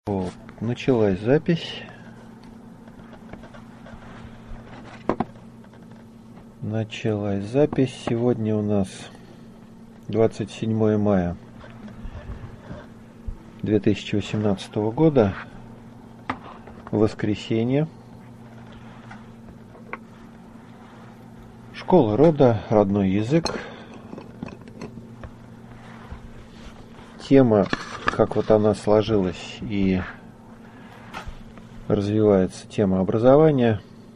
Вот, началась запись. Сегодня у нас 27 мая 2018 года, воскресенье. Школа рода, родной язык. Тема, как вот она сложилась и развивается, тема образования.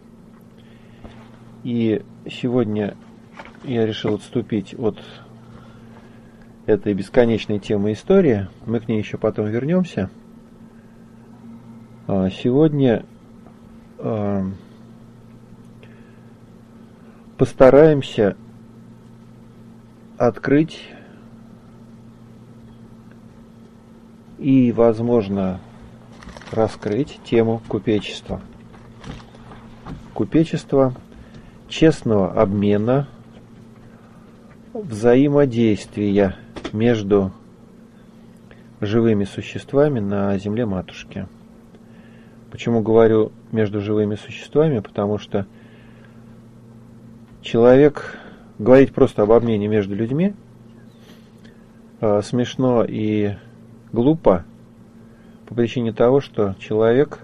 И сегодня я решил отступить от этой бесконечной темы истории. Мы к ней еще потом вернемся. Сегодня постараемся открыть и, возможно, раскрыть тему купечества. Купечество, честного обмена, взаимодействия между живыми существами на земле матушки. Почему говорю между живыми существами? Потому что человек, говорить просто об обмене между людьми смешно и глупо по причине того, что человек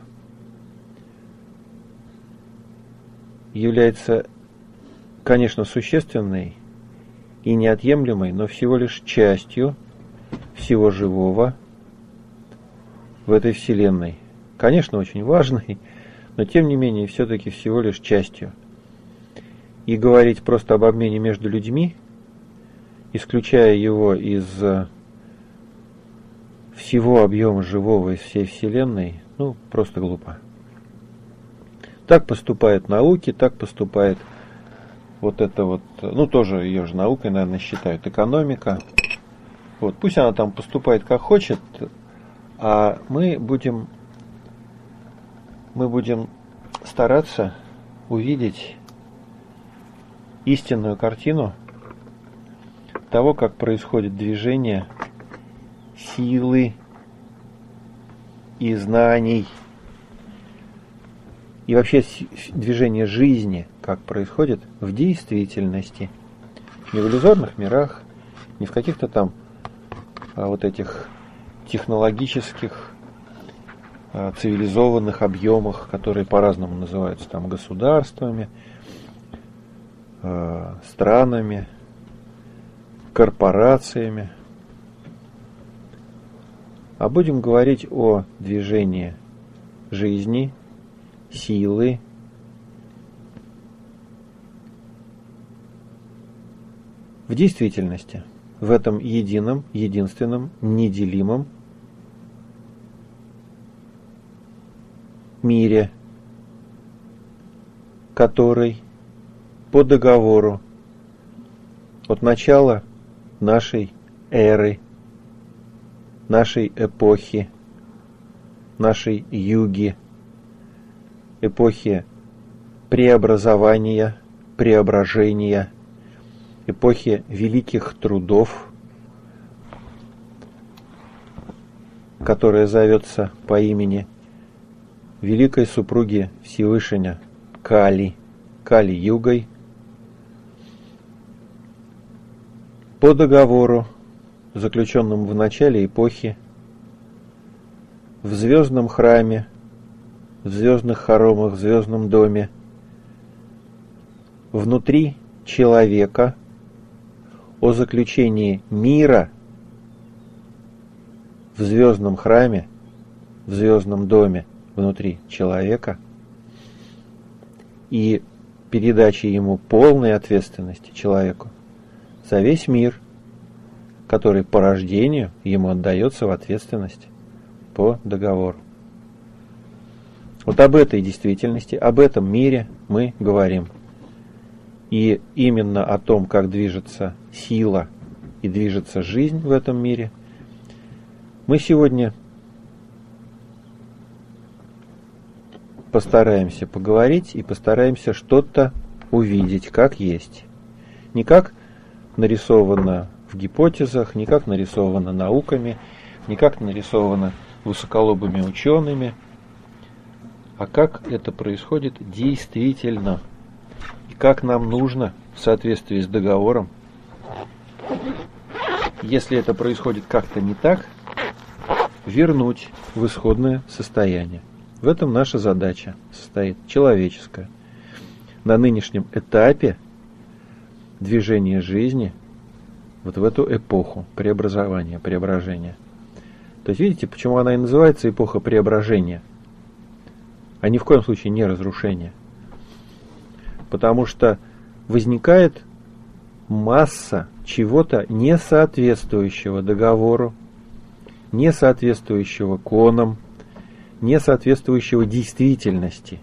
является, конечно, существенной и неотъемлемой, но всего лишь частью всего живого в этой вселенной. Конечно, очень важной, но тем не менее все-таки всего лишь частью. И говорить просто об обмене между людьми, исключая его из всего объема живого, из всей вселенной, просто глупо. Так поступают науки, так поступает тоже ее же наукой, наверное, считают, экономика. Вот, пусть она там поступает как хочет, а мы будем стараться увидеть истинную картину того, как происходит движение силы и знаний, и вообще движение жизни, как происходит в действительности. Не в иллюзорных мирах, не в каких-то там этих технологических, цивилизованных объемах, которые по-разному называются там государствами, странами, корпорациями. А будем говорить о движении жизни, силы, в действительности, в этом едином, единственном, неделимом мире, который по договору от начала нашей эры, нашей эпохи, нашей юги, эпохи преобразования, преображения, эпохи великих трудов, которая зовется по имени великой супруги Всевышня Кали-югой, по договору, заключенному в начале эпохи, в звездном храме, в звездных хоромах, в звездном доме, внутри человека, о заключении мира в звездном храме, в звездном доме, внутри человека, и передаче ему полной ответственности человеку за весь мир, который по рождению ему отдается в ответственность по договору. Вот об этой действительности, об этом мире мы говорим. И именно о том, как движется сила и движется жизнь в этом мире, мы сегодня постараемся поговорить и постараемся что-то увидеть, как есть. Не как нарисовано в гипотезах, не как нарисовано науками, не как нарисовано высоколобыми учеными, а как это происходит действительно. И как нам нужно в соответствии с договором, если это происходит как-то не так, вернуть в исходное состояние. В этом наша задача состоит, человеческая. На нынешнем этапе движения жизни, вот в эту эпоху преобразования, преображения. То есть видите, почему она и называется эпоха преображения, а ни в коем случае не разрушения. Потому что возникает масса чего-то не соответствующего договору, не соответствующего конам, не соответствующего действительности.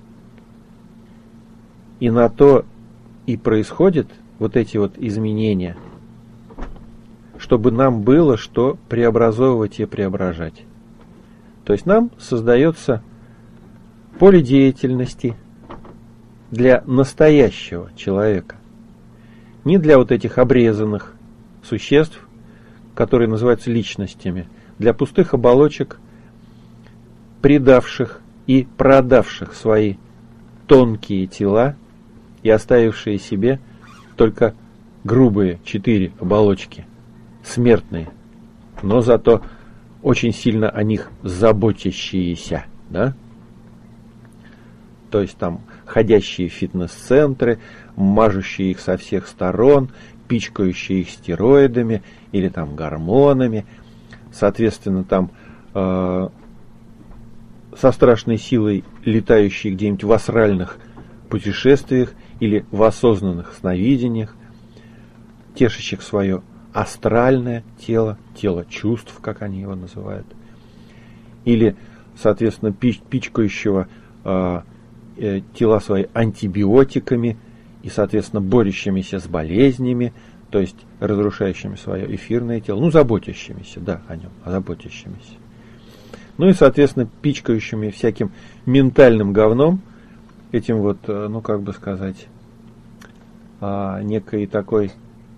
И на то и происходят вот эти вот изменения, чтобы нам было что преобразовывать и преображать. То есть нам создается поле деятельности для настоящего человека. Не для вот этих обрезанных существ, которые называются личностями, для пустых оболочек, предавших и продавших свои тонкие тела и оставившие себе только грубые 4 оболочки, смертные, но зато очень сильно о них заботящиеся, да? То есть там ходящие фитнес-центры, мажущие их со всех сторон, пичкающие их стероидами или там гормонами, соответственно там со страшной силой летающие где-нибудь в астральных путешествиях или в осознанных сновидениях, тешащих свое астральное тело, тело чувств, как они его называют, или, соответственно, пичкающего тела свои антибиотиками и, соответственно, борющимися с болезнями, то есть разрушающими свое эфирное тело, ну, заботящимися, да, о нем, заботящимися. Ну и, соответственно, пичкающими всяким ментальным говном, этим вот, ну, как бы сказать, некой такой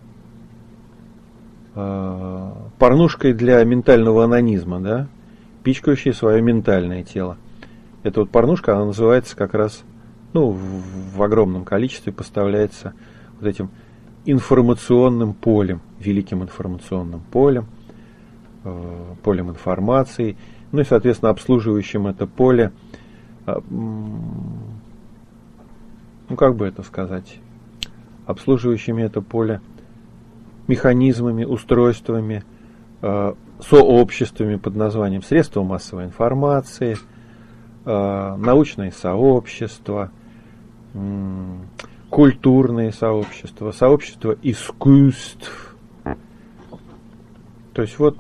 порнушкой для ментального анонизма, да, пичкающей свое ментальное тело. Эта вот порнушка, она называется как раз, ну, в огромном количестве поставляется вот этим информационным полем, великим информационным полем, полем информации, ну и, соответственно, обслуживающим это поле, ну, как бы это сказать, обслуживающими это поле механизмами, устройствами, сообществами под названием средства массовой информации, научные сообщества, культурные сообщества, сообщества искусств. То есть вот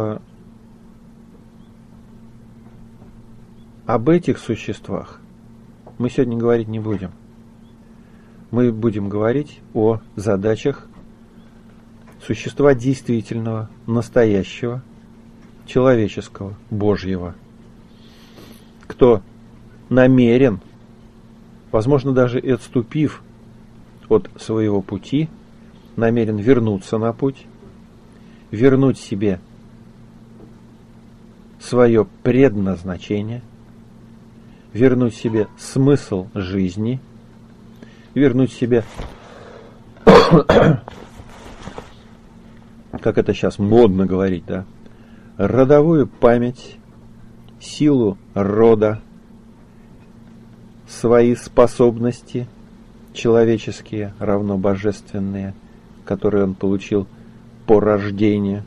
об этих существах мы сегодня говорить не будем. Мы будем говорить о задачах существа действительного, настоящего, человеческого, Божьего. Кто намерен, возможно, даже и отступив от своего пути, намерен вернуться на путь, вернуть себе свое предназначение, вернуть себе смысл жизни, вернуть себе, как это сейчас модно говорить, да, родовую память, силу рода, свои способности человеческие, равно божественные, которые он получил по рождению,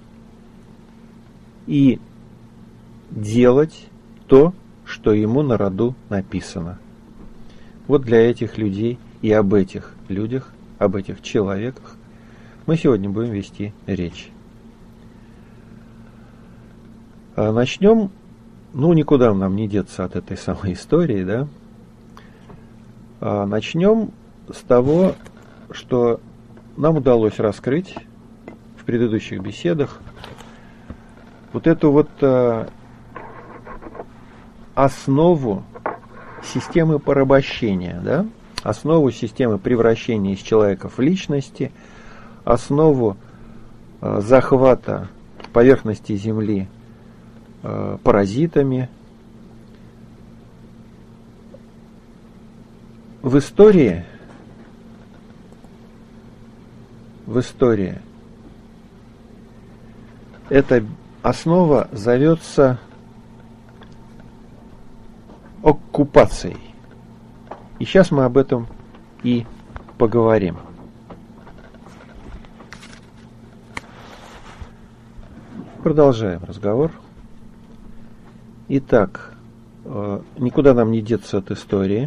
и делать то, что ему на роду написано. Вот для этих людей и об этих людях, об этих человеках мы сегодня будем вести речь. Начнем, ну, никуда нам не деться от этой самой истории, да? Начнем с того, что нам удалось раскрыть в предыдущих беседах вот эту вот основу системы порабощения, да? Основу системы превращения из человека в личности, основу захвата поверхности Земли паразитами. В истории эта основа зовется оккупацией. И сейчас мы об этом и поговорим. Продолжаем разговор. Итак, никуда нам не деться от истории.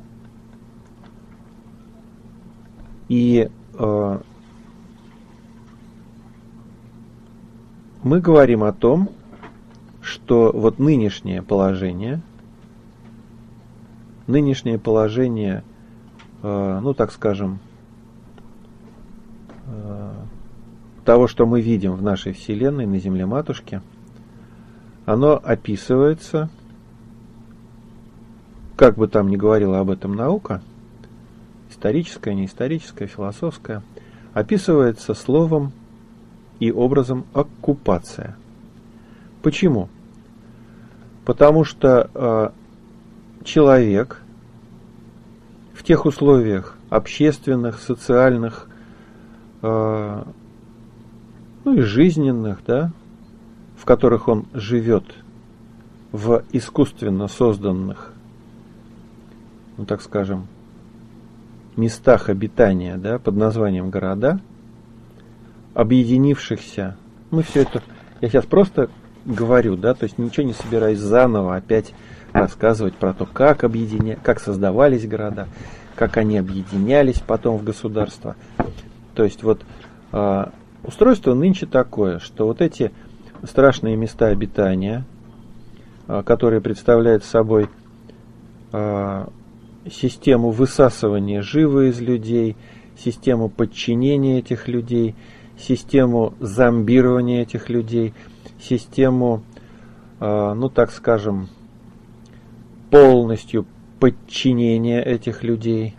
И мы говорим о том, что вот нынешнее положение, ну так скажем, того, что мы видим в нашей Вселенной, на Земле Матушке, оно описывается, как бы там ни говорила об этом наука, историческая, неисторическая, философская, описывается словом и образом оккупация. Почему? Потому что человек в тех условиях общественных, социальных, ну и жизненных, да, в которых он живет, в искусственно созданных, ну так скажем, местах обитания, да, под названием города, объединившихся, мы все это, я сейчас просто говорю, да, то есть ничего не собираюсь заново опять рассказывать про то, как создавались города, как они объединялись потом в государства. То есть вот устройство нынче такое, что вот эти страшные места обитания, которые представляют собой систему высасывания живо из людей, систему подчинения этих людей, систему зомбирования этих людей, систему, ну так скажем, полностью подчинения этих людей.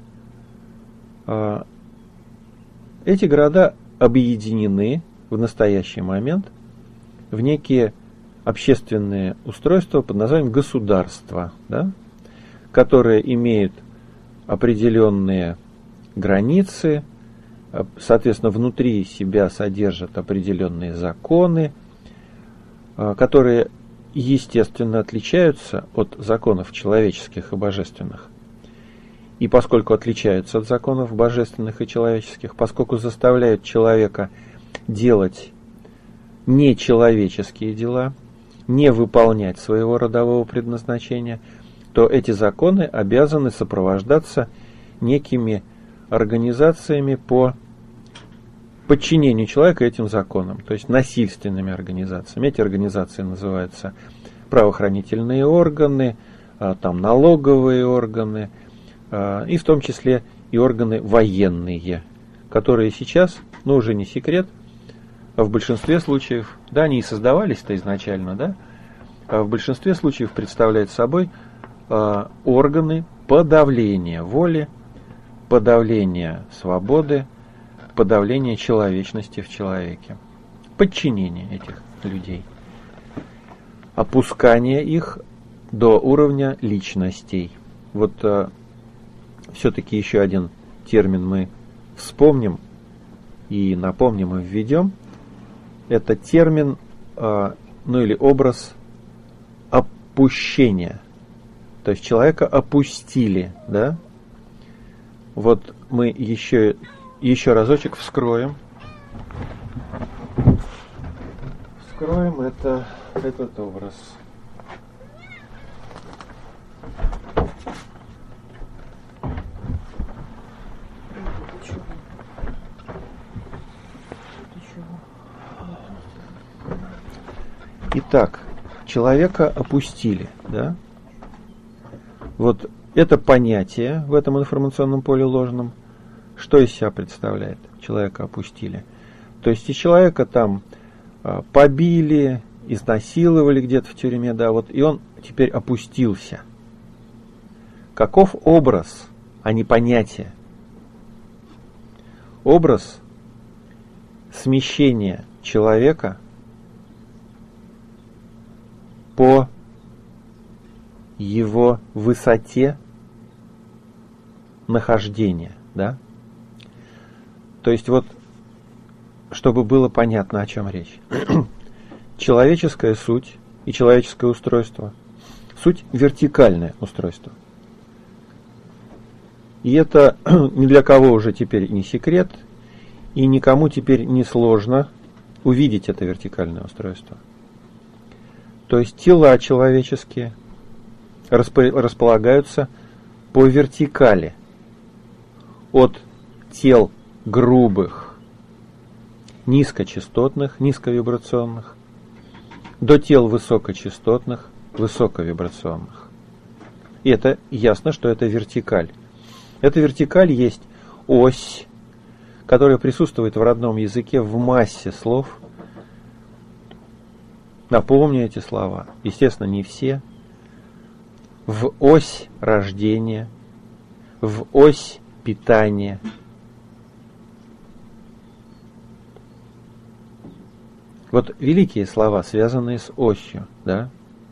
Эти города объединены в настоящий момент в некие общественные устройства под названием государства, да, которые имеют определенные границы, соответственно, внутри себя содержат определенные законы, которые, естественно, отличаются от законов человеческих и божественных. И поскольку отличаются от законов божественных и человеческих, поскольку заставляют человека делать нечеловеческие дела, не выполнять своего родового предназначения, то эти законы обязаны сопровождаться некими организациями по подчинению человека этим законам, то есть насильственными организациями. Эти организации называются правоохранительные органы, там налоговые органы, и в том числе и органы военные, которые сейчас, ну уже не секрет, в большинстве случаев, да, они и создавались-то изначально, да, в большинстве случаев представляют собой органы подавления воли, подавления свободы, подавления человечности в человеке, подчинения этих людей, опускание их до уровня личностей. Вот все-таки еще один термин мы вспомним и напомним и введем. Это термин, ну или образ опущения. То есть человека опустили, да? Вот мы еще разочек вскроем. Вскроем этот образ. Итак, человека опустили, да? Вот это понятие в этом информационном поле ложном, что из себя представляет? Человека опустили. То есть и человека там побили, изнасиловали где-то в тюрьме, да, вот, и он теперь опустился. Каков образ, а не понятие? Образ смещения человека по его высоте нахождения, да? То есть вот, чтобы было понятно, о чем речь. Человеческая суть и человеческое устройство. Суть вертикальное устройство. И это ни для кого уже теперь не секрет, и никому теперь не сложно увидеть это вертикальное устройство. То есть тела человеческие располагаются по вертикали от тел грубых, низкочастотных, низковибрационных, до тел высокочастотных, высоковибрационных. И это ясно, что это вертикаль. Эта вертикаль есть ось, которая присутствует в родном языке в массе слов. Напомню эти слова. Естественно, не все. В ось рождения, в ось питания. Вот великие слова, связанные с осью, да?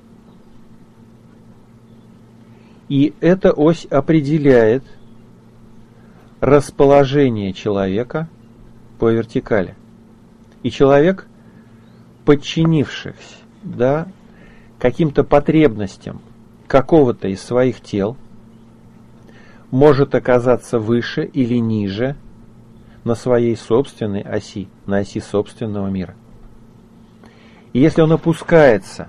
И эта ось определяет расположение человека по вертикали. И человек, подчинившись, да, каким-то потребностям какого-то из своих тел, может оказаться выше или ниже на своей собственной оси, на оси собственного мира. И если он опускается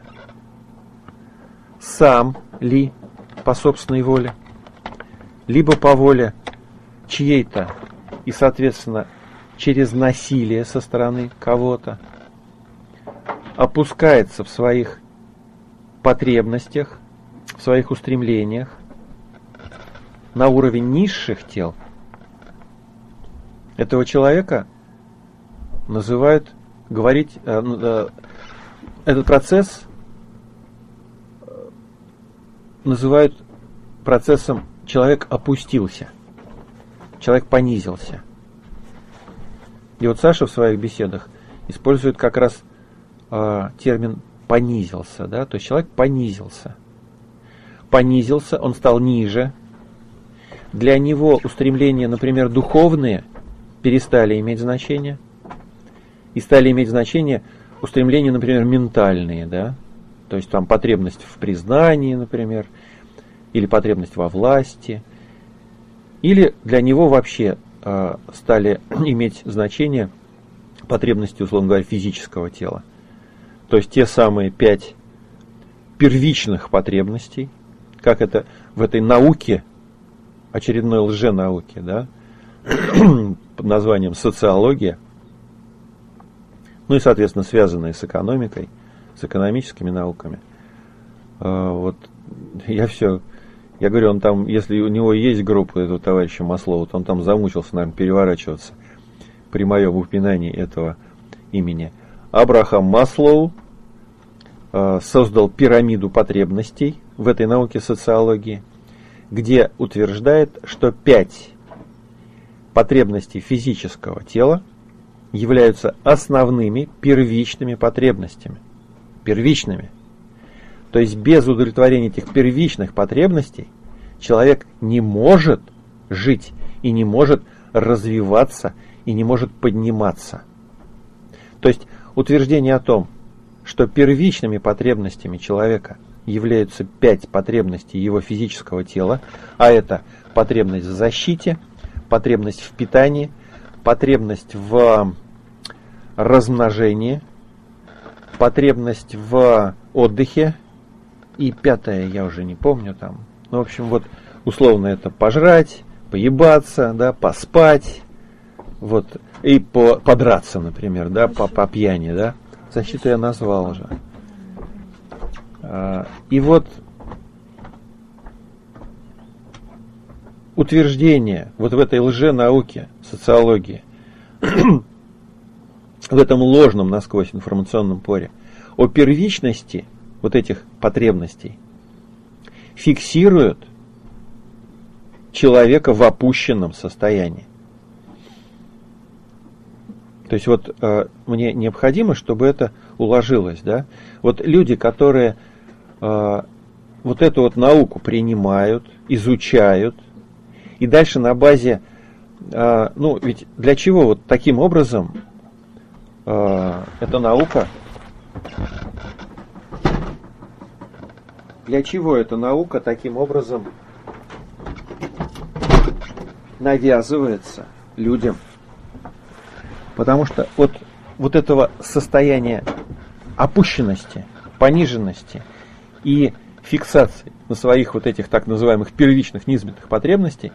сам ли по собственной воле, либо по воле чьей-то, и, соответственно, через насилие со стороны кого-то, опускается в своих потребностях, в своих устремлениях на уровень низших тел, этого человека называют, этот процесс называют процессом «человек опустился», «человек понизился». И вот Саша в своих беседах использует как раз термин «понизился», да? То есть человек понизился. Понизился, он стал ниже. Для него устремления, например, духовные, перестали иметь значение. И стали иметь значение устремления, например, ментальные, да? То есть там потребность в признании, например, или потребность во власти. Или для него вообще стали иметь значение потребности, условно говоря, физического тела. То есть те самые 5 первичных потребностей, как это в этой науке, очередной лженауке, да, под названием социология, ну и, соответственно, связанные с экономикой, с экономическими науками. Вот я говорю, он там, если у него есть группа этого товарища Маслоу, то он там замучился, наверное, переворачиваться при моем упоминании этого имени. Абрахам Маслоу создал пирамиду потребностей в этой науке социологии, где утверждает, что 5 потребностей физического тела являются основными первичными потребностями. Первичными. То есть без удовлетворения этих первичных потребностей человек не может жить и не может развиваться и не может подниматься. То есть утверждение о том, что первичными потребностями человека являются 5 потребностей его физического тела, а это потребность в защите, потребность в питании, потребность в размножении, потребность в отдыхе, и 5-е я уже не помню там. Ну, в общем, вот условно это пожрать, поебаться, да, поспать, вот, и подраться, например, да, по пьяни, да. Защиту я назвал уже. И вот утверждение вот в этой лженауке, социологии, в этом ложном насквозь информационном поле, о первичности вот этих потребностей фиксируют человека в опущенном состоянии. То есть вот мне необходимо, чтобы это уложилось, да? Вот люди, которые вот эту вот науку принимают, изучают, и дальше на базе, ведь для чего вот таким образом эта наука, для чего эта наука таким образом навязывается людям? Потому что вот этого состояния опущенности, пониженности и фиксации на своих вот этих так называемых первичных низменных потребностях,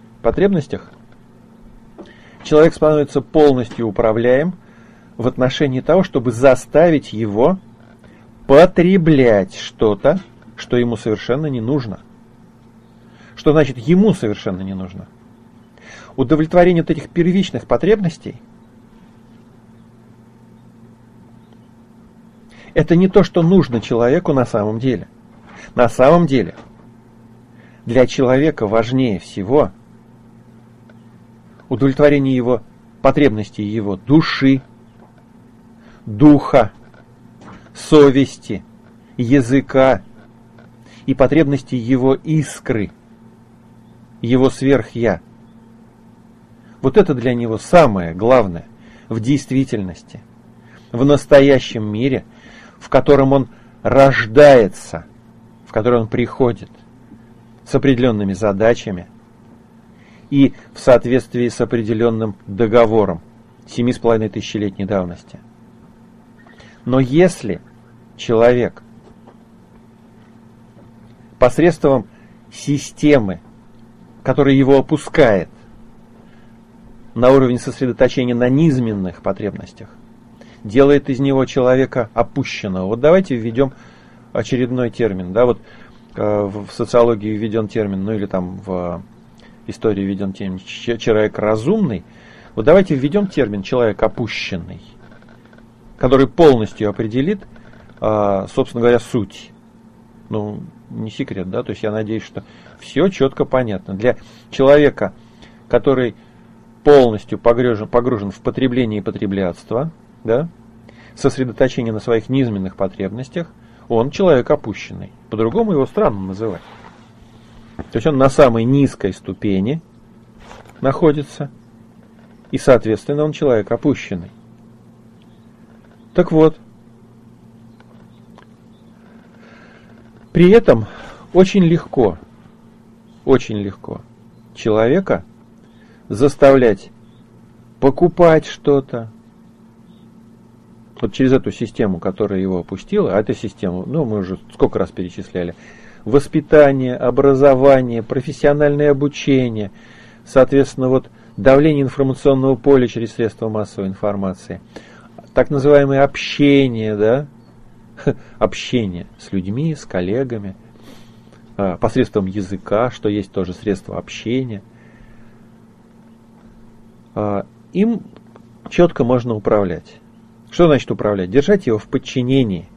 человек становится полностью управляем в отношении того, чтобы заставить его потреблять что-то, что ему совершенно не нужно. Что значит ему совершенно не нужно? Удовлетворение вот этих первичных потребностей — это не то, что нужно человеку на самом деле. На самом деле для человека важнее всего удовлетворение его потребностей, его души, духа, совести, языка и потребностей его искры, его сверх-я. Вот это для него самое главное в действительности, в настоящем мире, в котором он рождается, в который он приходит с определенными задачами и в соответствии с определенным договором 7,5 тысячелетней давности. Но если человек посредством системы, которая его опускает на уровень сосредоточения на низменных потребностях, делает из него человека опущенного. Вот давайте введем очередной термин. Да, вот в социологии введен термин, или там в истории введен термин человек разумный. Вот давайте введем термин человек опущенный, который полностью определит, собственно говоря, суть. Не секрет, да, то есть я надеюсь, что все четко понятно. Для человека, который полностью погружен в потребление и потреблятство, да, сосредоточение на своих низменных потребностях, он человек опущенный. По-другому его странно называть. То есть он на самой низкой ступени находится, и, соответственно, он человек опущенный. Так вот, при этом очень легко человека заставлять покупать что-то. Вот через эту систему, которая его опустила, а эту систему, мы уже сколько раз перечисляли, воспитание, образование, профессиональное обучение, соответственно, давление информационного поля через средства массовой информации, так называемое общение, да, общение с людьми, с коллегами, посредством языка, что есть тоже средство общения. Им четко можно управлять. Что значит управлять? Держать его в подчинении.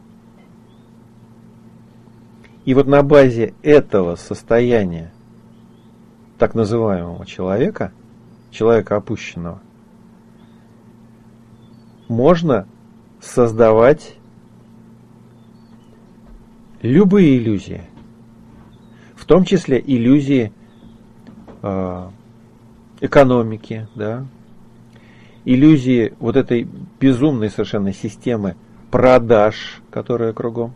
И вот на базе этого состояния так называемого человека опущенного, можно создавать любые иллюзии, в том числе иллюзии экономики, да, иллюзии вот этой безумной совершенно системы продаж, которая кругом.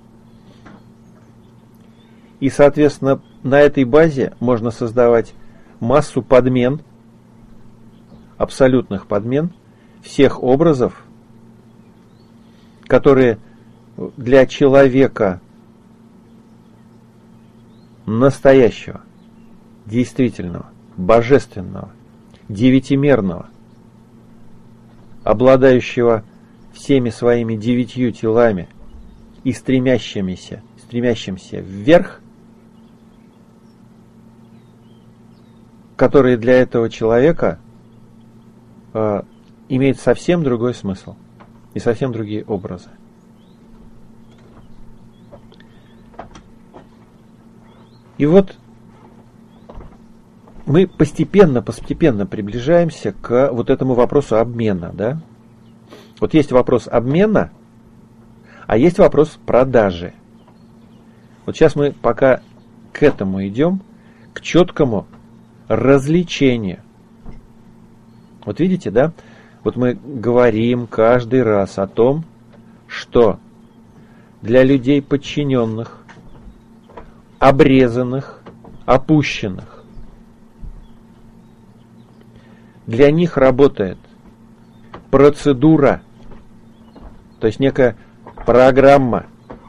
И, соответственно, на этой базе можно создавать массу подмен, абсолютных подмен всех образов, которые для человека настоящего, действительного, божественного, девятимерного, обладающего всеми своими 9 телами и стремящимся вверх, которые для этого человека имеют совсем другой смысл и совсем другие образы. И вот мы постепенно приближаемся к вот этому вопросу обмена, да? Вот есть вопрос обмена, а есть вопрос продажи. Вот сейчас мы пока к этому идем, к четкому развлечению. Вот видите, да? Вот мы говорим каждый раз о том, что для людей подчиненных, обрезанных, опущенных, для них работает процедура, то есть некая программа,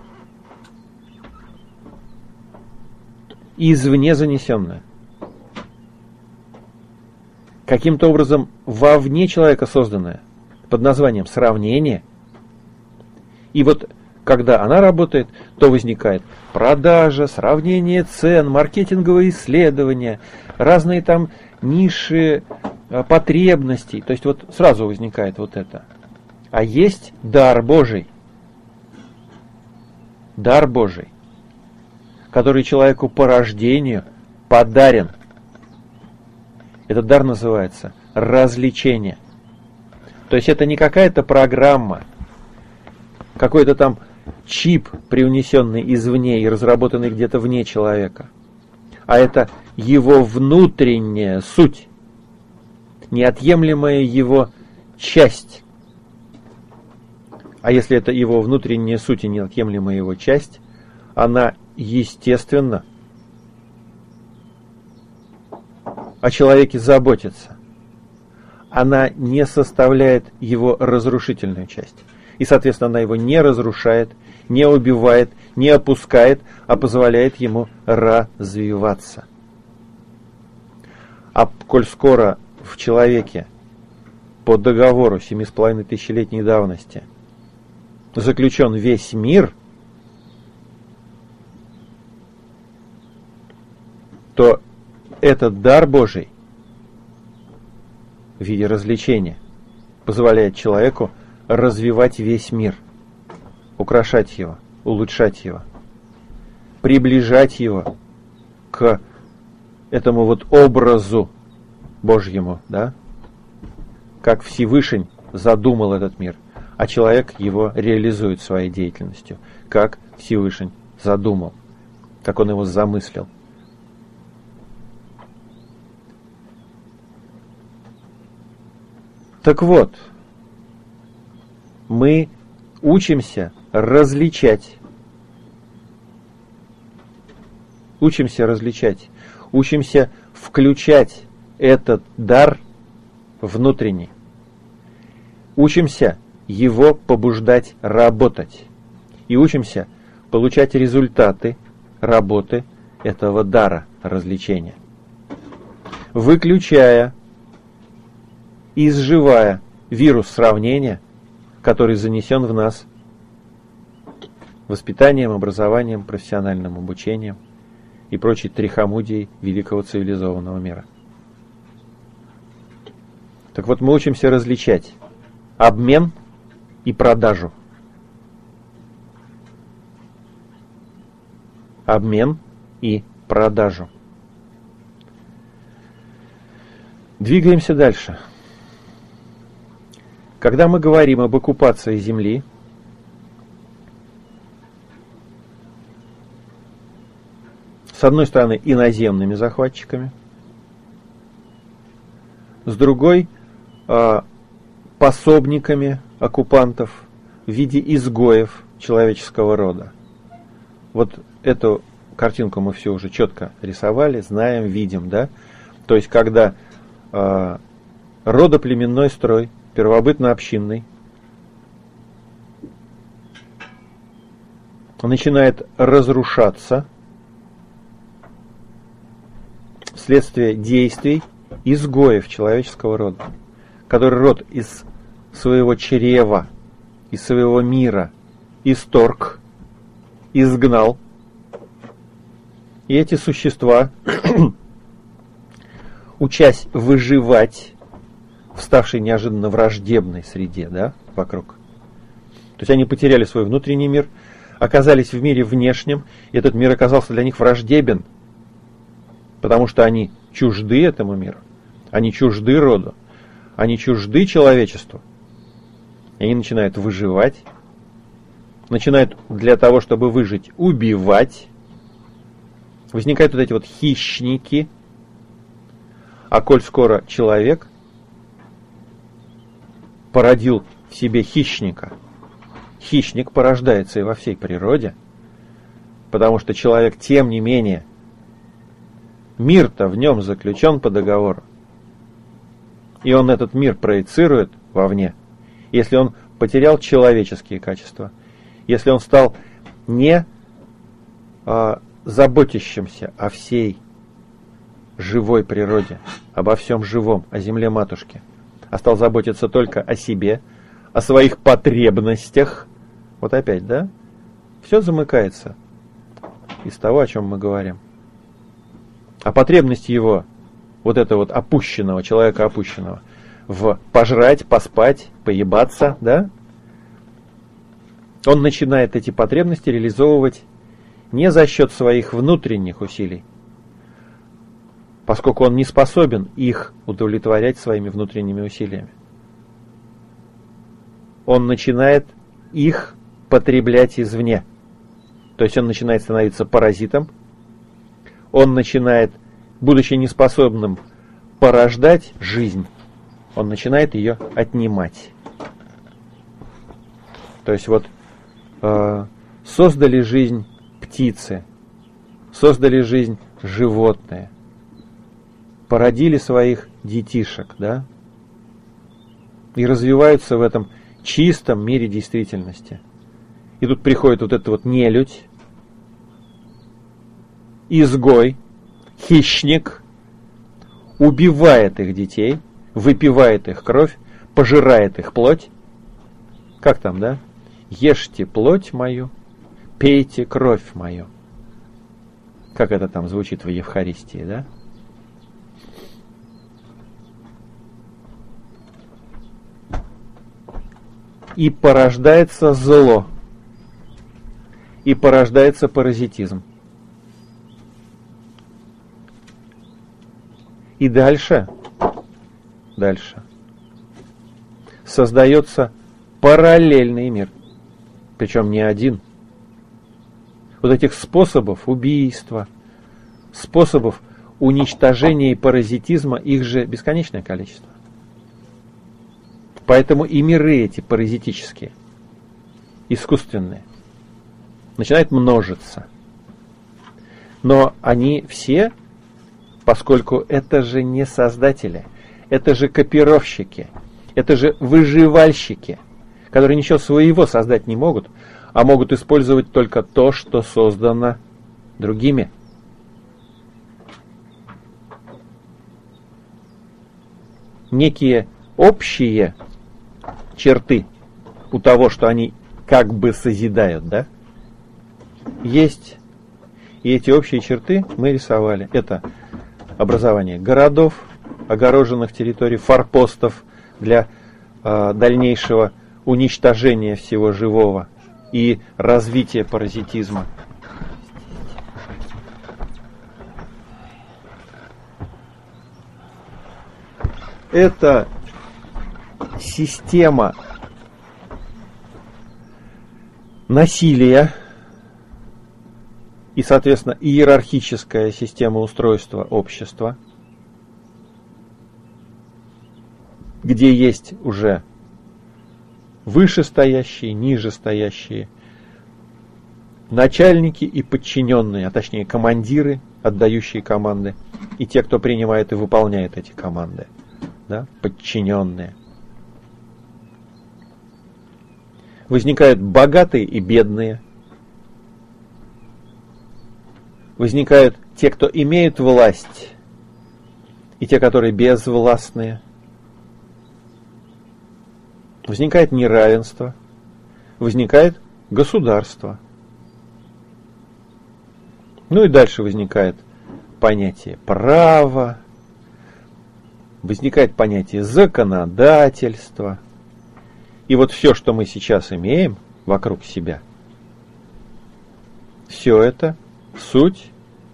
извне занесенная. Каким-то образом вовне человека созданная, под названием сравнение. И вот когда она работает, то возникает продажа, сравнение цен, маркетинговые исследования, разные там ниши потребностей. То есть вот сразу возникает вот это. А есть дар Божий. Дар Божий, который человеку по рождению подарен. Этот дар называется развлечение. То есть это не какая-то программа, какой-то там чип, привнесенный извне и разработанный где-то вне человека, а это его внутренняя суть, неотъемлемая его часть. А если это его внутренняя суть и неотъемлемая его часть, она, естественно, о человеке заботится. Она не составляет его разрушительную часть. И, соответственно, она его не разрушает, не убивает, не опускает, а позволяет ему развиваться. А коль скоро в человеке по договору 7,5 тысячелетней давности заключен весь мир, то этот дар Божий в виде развлечения позволяет человеку развивать весь мир, украшать его, улучшать его, приближать его к этому вот образу Божьему, да? Как Всевышний задумал этот мир, а человек его реализует своей деятельностью, как Всевышний задумал, как он его замыслил. Так вот, мы учимся различать. Учимся включать этот дар внутренний. Учимся его побуждать работать. И учимся получать результаты работы этого дара развлечения. Выключая, изживая вирус сравнения, который занесен в нас воспитанием, образованием, профессиональным обучением и прочей трихомудией великого цивилизованного мира. Так вот, мы учимся различать обмен и продажу. Обмен и продажу. Двигаемся дальше. Когда мы говорим об оккупации земли, с одной стороны иноземными захватчиками, с другой пособниками оккупантов в виде изгоев человеческого рода. Вот эту картинку мы все уже четко рисовали, знаем, видим, да? То есть, когда родоплеменной строй, первобытно-общинный, начинает разрушаться вследствие действий изгоев человеческого рода, который род из своего чрева, из своего мира исторг, изгнал. И эти существа, учась выживать в ставшей неожиданно враждебной среде, да, вокруг. То есть они потеряли свой внутренний мир, оказались в мире внешнем, и этот мир оказался для них враждебен, потому что они чужды этому миру, они чужды роду, они чужды человечеству. И они начинают выживать, начинают для того, чтобы выжить, убивать, Возникают вот эти вот хищники. А коль скоро человек породил в себе хищника, хищник порождается и во всей природе, потому что человек, тем не менее, мир-то в нем заключен по договору, и он этот мир проецирует вовне. Если он потерял человеческие качества, если он стал не заботящимся о всей живой природе, обо всем живом, о земле матушке, а стал заботиться только о себе, о своих потребностях, вот опять, да, все замыкается из того, о чем мы говорим. А потребность его, вот этого вот опущенного, человека опущенного, в пожрать, поспать, поебаться, да, он начинает эти потребности реализовывать не за счет своих внутренних усилий, поскольку он не способен их удовлетворять своими внутренними усилиями. Он начинает их потреблять извне. То есть он начинает становиться паразитом, он начинает, будучи неспособным порождать жизнь, он начинает ее отнимать. То есть вот создали жизнь птицы, создали жизнь животные, породили своих детишек, да, и развиваются в этом чистом мире действительности. И тут приходит вот этот вот нелюдь, изгой, хищник, убивает их детей, выпивает их кровь, пожирает их плоть. Как там, да? Ешьте плоть мою, пейте кровь мою. Как это там звучит в Евхаристии, да? И порождается зло, и порождается паразитизм. И дальше создается параллельный мир, причем не один. Вот этих способов убийства, способов уничтожения и паразитизма, их же бесконечное количество. Поэтому и миры эти паразитические, искусственные, начинают множиться. Но они все, поскольку это же не создатели, это же копировщики, это же выживальщики, которые ничего своего создать не могут, а могут использовать только то, что создано другими. Некие общие черты у того, что они как бы созидают, да, есть. И эти общие черты мы рисовали. Это образование городов, огороженных территорий, форпостов для дальнейшего уничтожения всего живого и развития паразитизма. Это система насилия и, соответственно, иерархическая система устройства общества, где есть уже вышестоящие, нижестоящие, начальники и подчиненные, а точнее командиры, отдающие команды, и те, кто принимает и выполняет эти команды, да, подчиненные. Возникают богатые и бедные. Возникают те, кто имеют власть, и те, которые безвластные. Возникает неравенство. Возникает государство. Ну и дальше возникает понятие права. Возникает понятие законодательства. И вот все, что мы сейчас имеем вокруг себя, все это суть.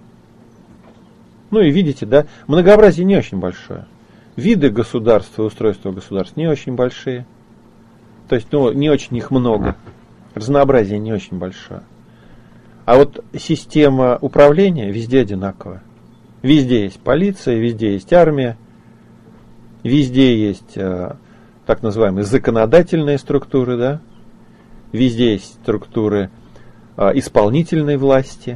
Ну и видите, да, многообразие не очень большое. Виды государства и устройства государств не очень большие. То есть, ну, не очень их много. Разнообразие не очень большое. А вот система управления везде одинаковая. Везде есть полиция, везде есть армия, везде есть так называемые законодательные структуры, да? Везде есть структуры исполнительной власти,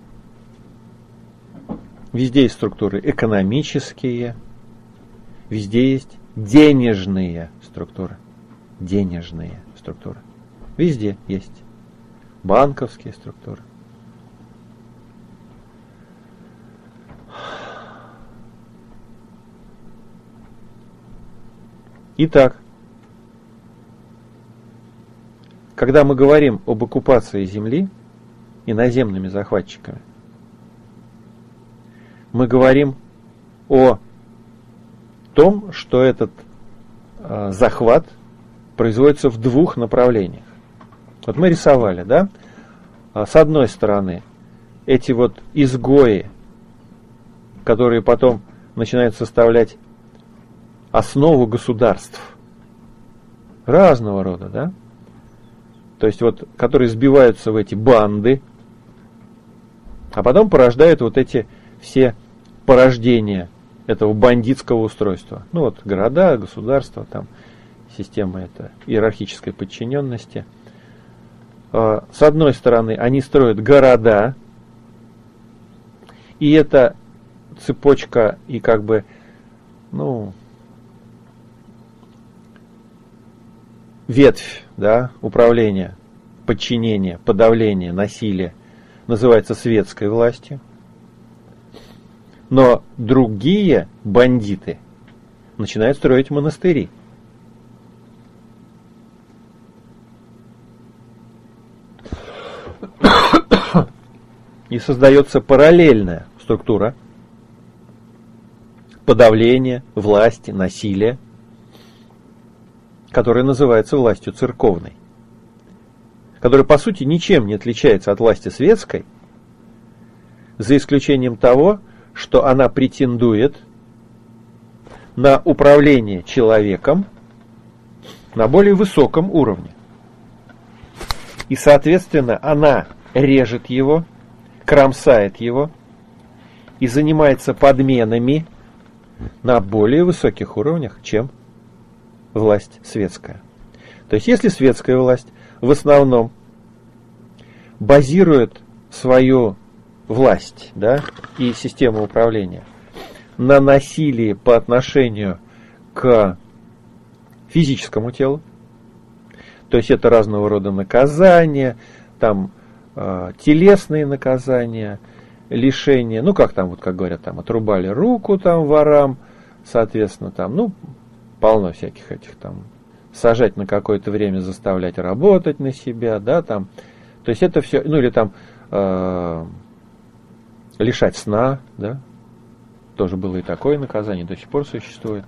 везде есть структуры экономические, везде есть денежные структуры. Денежные структуры. Везде есть банковские структуры. Итак, когда мы говорим об оккупации земли иноземными захватчиками, мы говорим о том, что этот захват производится в двух направлениях. Вот мы рисовали, да? С одной стороны, эти вот изгои, которые потом начинают составлять основу государств разного рода, да? То есть вот, которые сбиваются в эти банды, а потом порождают вот эти все порождения этого бандитского устройства. Ну вот города, государства, там система это иерархической подчиненности. С одной стороны, они строят города, и эта цепочка и как бы, ну, ветвь, да, управления, подчинения, подавления, насилия называется светской властью. Но другие бандиты начинают строить монастыри. И создается параллельная структура подавления, власти, насилия, которая называется властью церковной, которая по сути ничем не отличается от власти светской, за исключением того, что она претендует на управление человеком на более высоком уровне. И, соответственно, она режет его, кромсает его и занимается подменами на более высоких уровнях, чем власть светская. То есть, если светская власть в основном базирует свою власть, да, и систему управления на насилии по отношению к физическому телу, то есть это разного рода наказания, там телесные наказания, лишения, ну как там, вот как говорят, там отрубали руку там ворам, соответственно, там, ну, полно всяких этих там, сажать на какое-то время, заставлять работать на себя, да, там, то есть это все, ну или там лишать сна, да, тоже было и такое наказание, до сих пор существует.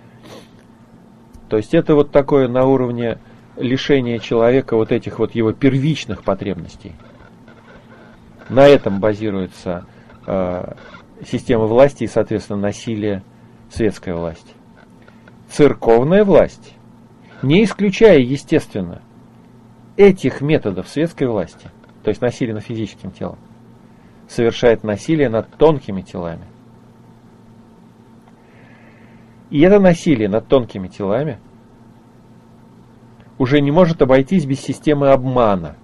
То есть это вот такое на уровне лишения человека вот этих вот его первичных потребностей. На этом базируется система власти и, соответственно, насилие светской власти. Церковная власть, не исключая, естественно, этих методов светской власти, то есть насилие над физическим телом, совершает насилие над тонкими телами. И это насилие над тонкими телами уже не может обойтись без системы обмана.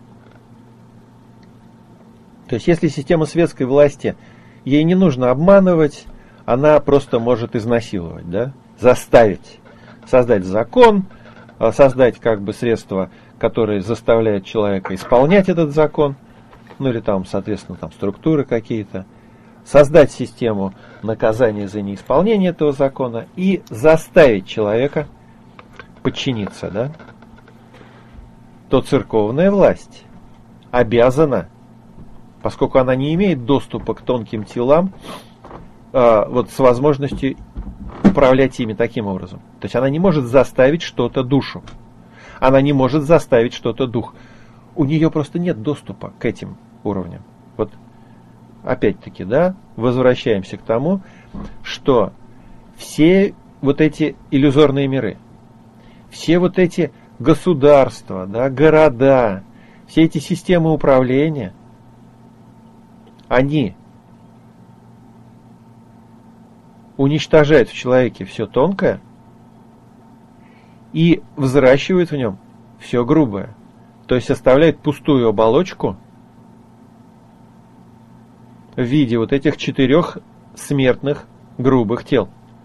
То есть, если система светской власти, ей не нужно обманывать, она просто может изнасиловать, да? Заставить, создать закон, создать как бы средства, которые заставляют человека исполнять этот закон, ну или там, соответственно, там структуры какие-то, создать систему наказания за неисполнение этого закона и заставить человека подчиниться, да? То церковная власть обязана, поскольку она не имеет доступа к тонким телам, вот с возможностью управлять ими таким образом. То есть она не может заставить что-то душу. Она не может заставить что-то дух. У нее просто нет доступа к этим уровням. Вот опять-таки, да, возвращаемся к тому, что все вот эти иллюзорные миры, все вот эти государства, да, города, все эти системы управления, они уничтожают в человеке все тонкое и взращивают в нем все грубое. То есть оставляют пустую оболочку в виде вот этих 4 смертных грубых тел.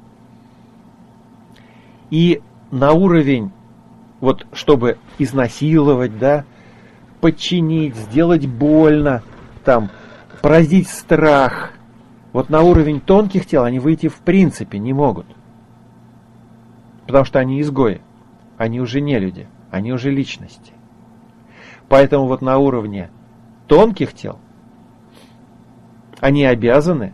И на уровень, вот чтобы изнасиловать, да, подчинить, сделать больно, там, поразить страх, вот на уровень тонких тел они выйти в принципе не могут. Потому что они изгои, они уже не люди, они уже личности. Поэтому вот на уровне тонких тел они обязаны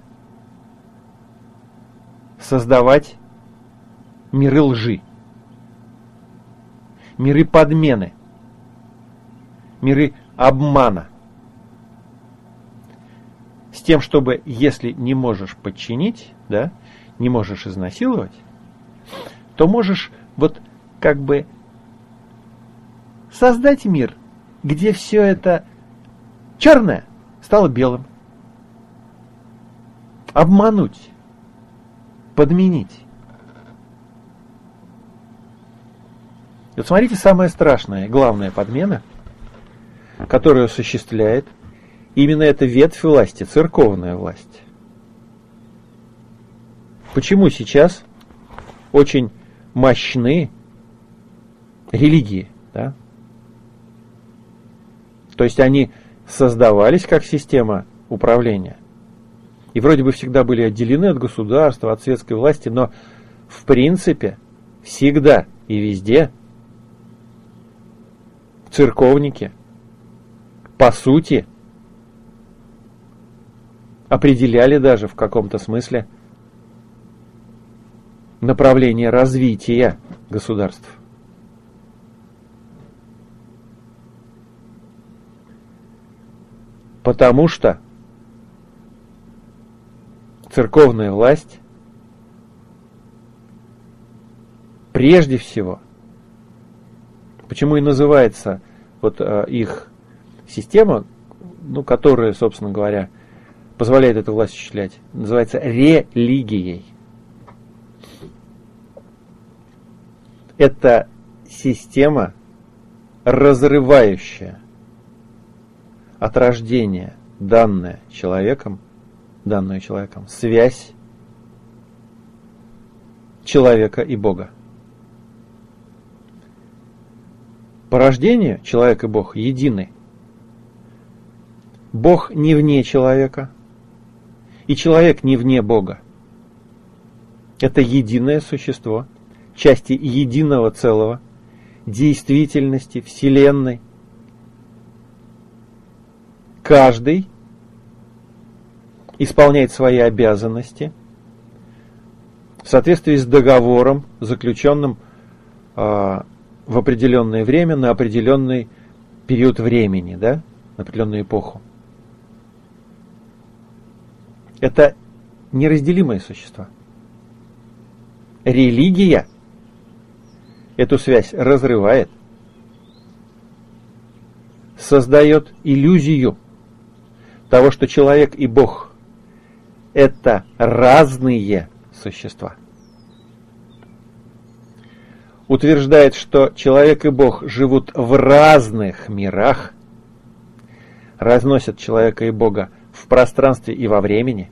создавать миры лжи, миры подмены, миры обмана. С тем, чтобы, если не можешь подчинить, да, не можешь изнасиловать, то можешь вот как бы создать мир, где все это черное стало белым. Обмануть, подменить. И вот смотрите, самая страшная, главная подмена, которую осуществляет именно эта ветвь власти, церковная власть. Почему сейчас очень мощны религии, да? То есть они создавались как система управления. И вроде бы всегда были отделены от государства, от светской власти, но в принципе всегда и везде церковники, по сути, определяли даже в каком-то смысле направление развития государств. Потому что церковная власть прежде всего, почему и называется вот их система, ну, которая, собственно говоря, позволяет эту власть осуществлять, называется религией. Это система, разрывающая от рождения данную человеком связь человека и Бога. По рождению человек и Бог едины. Бог не вне человека, и человек не вне Бога. Это единое существо, части единого целого, действительности, Вселенной. Каждый исполняет свои обязанности в соответствии с договором, заключенным в определенное время, на определенный период времени, да, на определенную эпоху. Это неразделимые существа. Религия эту связь разрывает, создает иллюзию того, что человек и Бог – это разные существа. Утверждает, что человек и Бог живут в разных мирах, разносят человека и Бога в пространстве и во времени,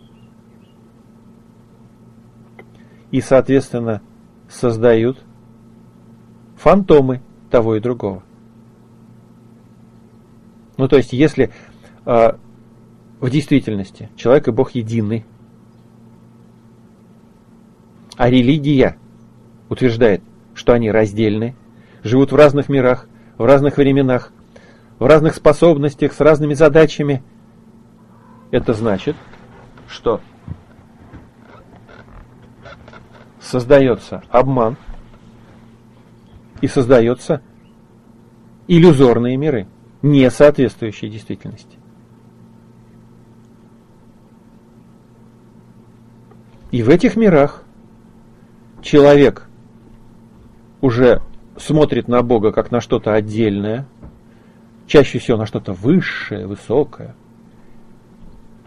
и, соответственно, создают фантомы того и другого. Ну, то есть, если в действительности человек и Бог едины, а религия утверждает, что они раздельны, живут в разных мирах, в разных временах, в разных способностях, с разными задачами, это значит, что создается обман и создаются иллюзорные миры, не соответствующие действительности. И в этих мирах человек уже смотрит на Бога как на что-то отдельное, чаще всего на что-то высшее, высокое,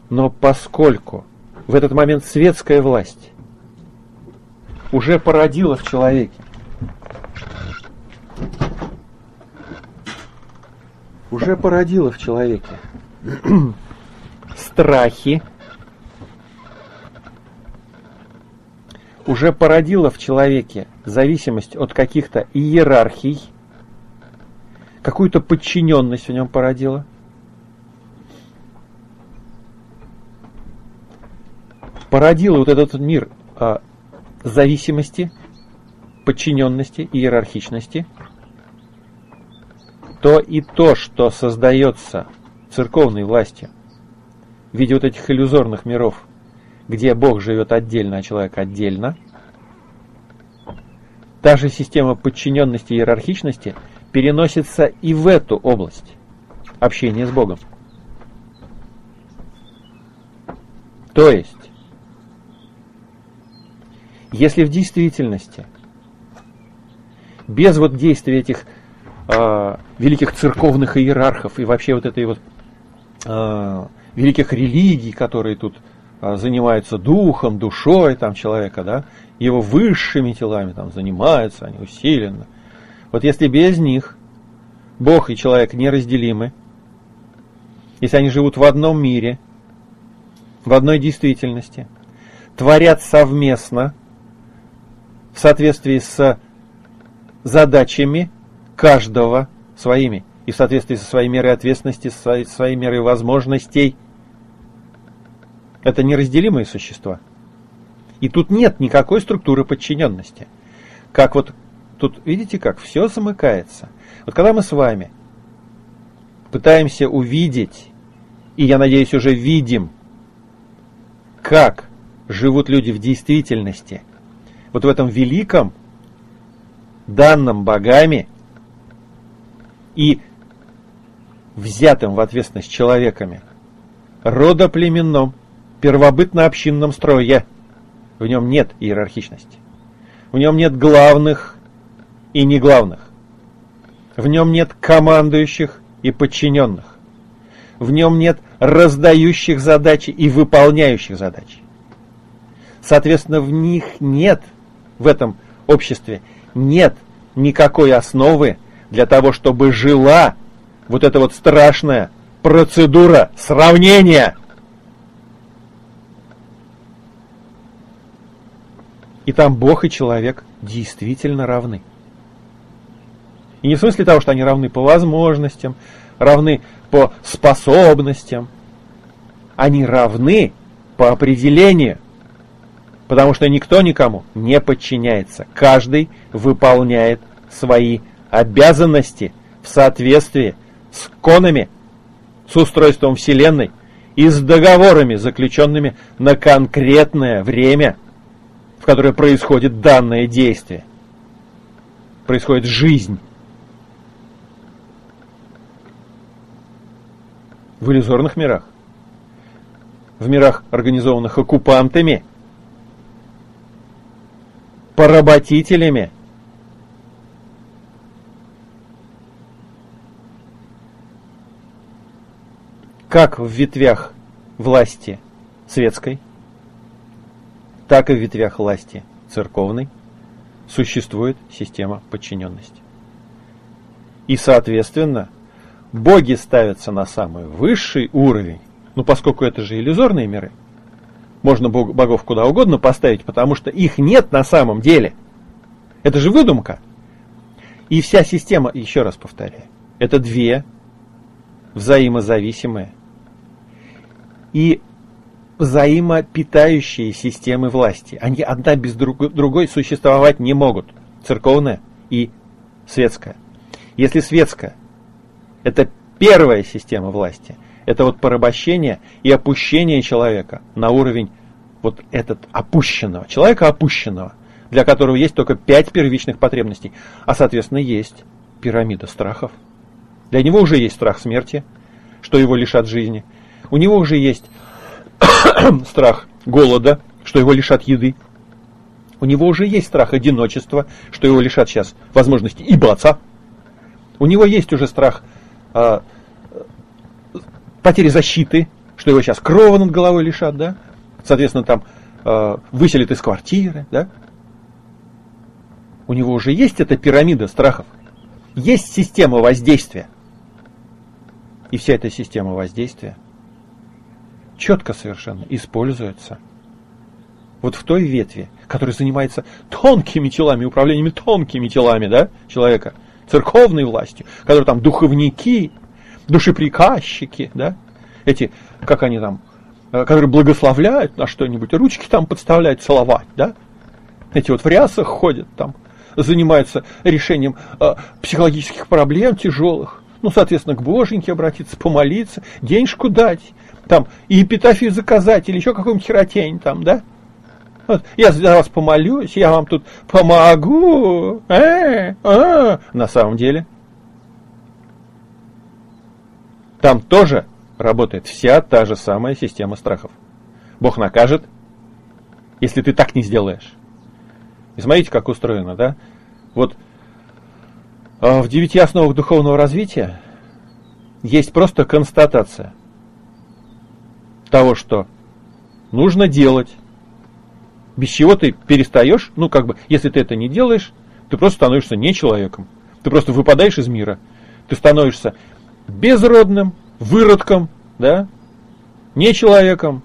Но поскольку в этот момент светская власть уже породила в человеке страхи, уже породила в человеке зависимость от каких-то иерархий, какую-то подчиненность в нем породила, породила вот этот мир зависимости, подчиненности, иерархичности, то и то, что создается церковной властью в виде вот этих иллюзорных миров, где Бог живет отдельно, а человек отдельно, та же система подчиненности и иерархичности переносится и в эту область общения с Богом. То есть, если в действительности без вот действия этих великих церковных иерархов и вообще вот этой вот великих религий, которые тут занимаются духом, душой там человека, да, его высшими телами там занимаются, они усиленно. Вот если без них Бог и человек неразделимы, если они живут в одном мире, в одной действительности, творят совместно в соответствии с задачами каждого своими и в соответствии со своей мерой ответственности, своей мерой возможностей, это неразделимые существа. И тут нет никакой структуры подчиненности. Как вот тут, видите, как все замыкается. Вот когда мы с вами пытаемся увидеть, и я надеюсь уже видим, как живут люди в действительности, вот в этом великом, данном богами и взятым в ответственность человеками, родоплеменном, первобытно-общинном строе, в нем нет иерархичности. В нем нет главных и неглавных. В нем нет командующих и подчиненных. В нем нет раздающих задачи и выполняющих задачи. Соответственно, в них нет, в этом обществе, нет никакой основы для того, чтобы жила вот эта вот страшная процедура сравнения. И там Бог и человек действительно равны. И не в смысле того, что они равны по возможностям, равны по способностям. Они равны по определению. Потому что никто никому не подчиняется. Каждый выполняет свои обязанности в соответствии с конами, с устройством Вселенной и с договорами, заключенными на конкретное время, в которое происходит данное действие. Происходит жизнь. В иллюзорных мирах, в мирах, организованных оккупантами, поработителями, как в ветвях власти светской, так и в ветвях власти церковной существует система подчиненности. И, соответственно, боги ставятся на самый высший уровень, поскольку это же иллюзорные миры, можно богов куда угодно поставить, потому что их нет на самом деле. Это же выдумка. И вся система, еще раз повторяю, это две взаимозависимые и взаимопитающие системы власти. Они одна без другой существовать не могут. Церковная и светская. Если светская — это первая система власти, это вот порабощение и опущение человека на уровень вот этот опущенного, человека опущенного, для которого есть только 5 первичных потребностей, а соответственно есть пирамида страхов. Для него уже есть страх смерти, что его лишат жизни. У него уже есть страх голода, что его лишат еды. У него уже есть страх одиночества, что его лишат сейчас возможности ебаться. У него есть уже страх потери защиты, что что его сейчас крова над головой лишат, да? Соответственно, там выселят из квартиры, да? У него уже есть эта пирамида страхов. Есть система воздействия. И вся эта система воздействия четко совершенно используется вот в той ветви, которая занимается тонкими телами, управлениями тонкими телами, да, человека, церковной властью, которые там духовники, душеприказчики, да, эти, как они там, которые благословляют на что-нибудь, ручки там подставляют, целовать, да, эти вот в рясах ходят там, занимаются решением психологических проблем тяжелых, ну, соответственно, к Боженьке обратиться, помолиться, денежку дать, там, и эпитафию заказать, или еще какую-нибудь херотень там, да. Вот, я за вас помолюсь, я вам тут помогу. На самом деле, там тоже работает вся та же самая система страхов. Бог накажет, если ты так не сделаешь. И смотрите, как устроено, да? Вот в 9 основах духовного развития есть просто констатация того, что нужно делать, без чего ты перестаешь, ну, как бы, если ты это не делаешь, ты просто становишься не человеком. Ты просто выпадаешь из мира. Ты становишься безродным, выродком, да, не человеком.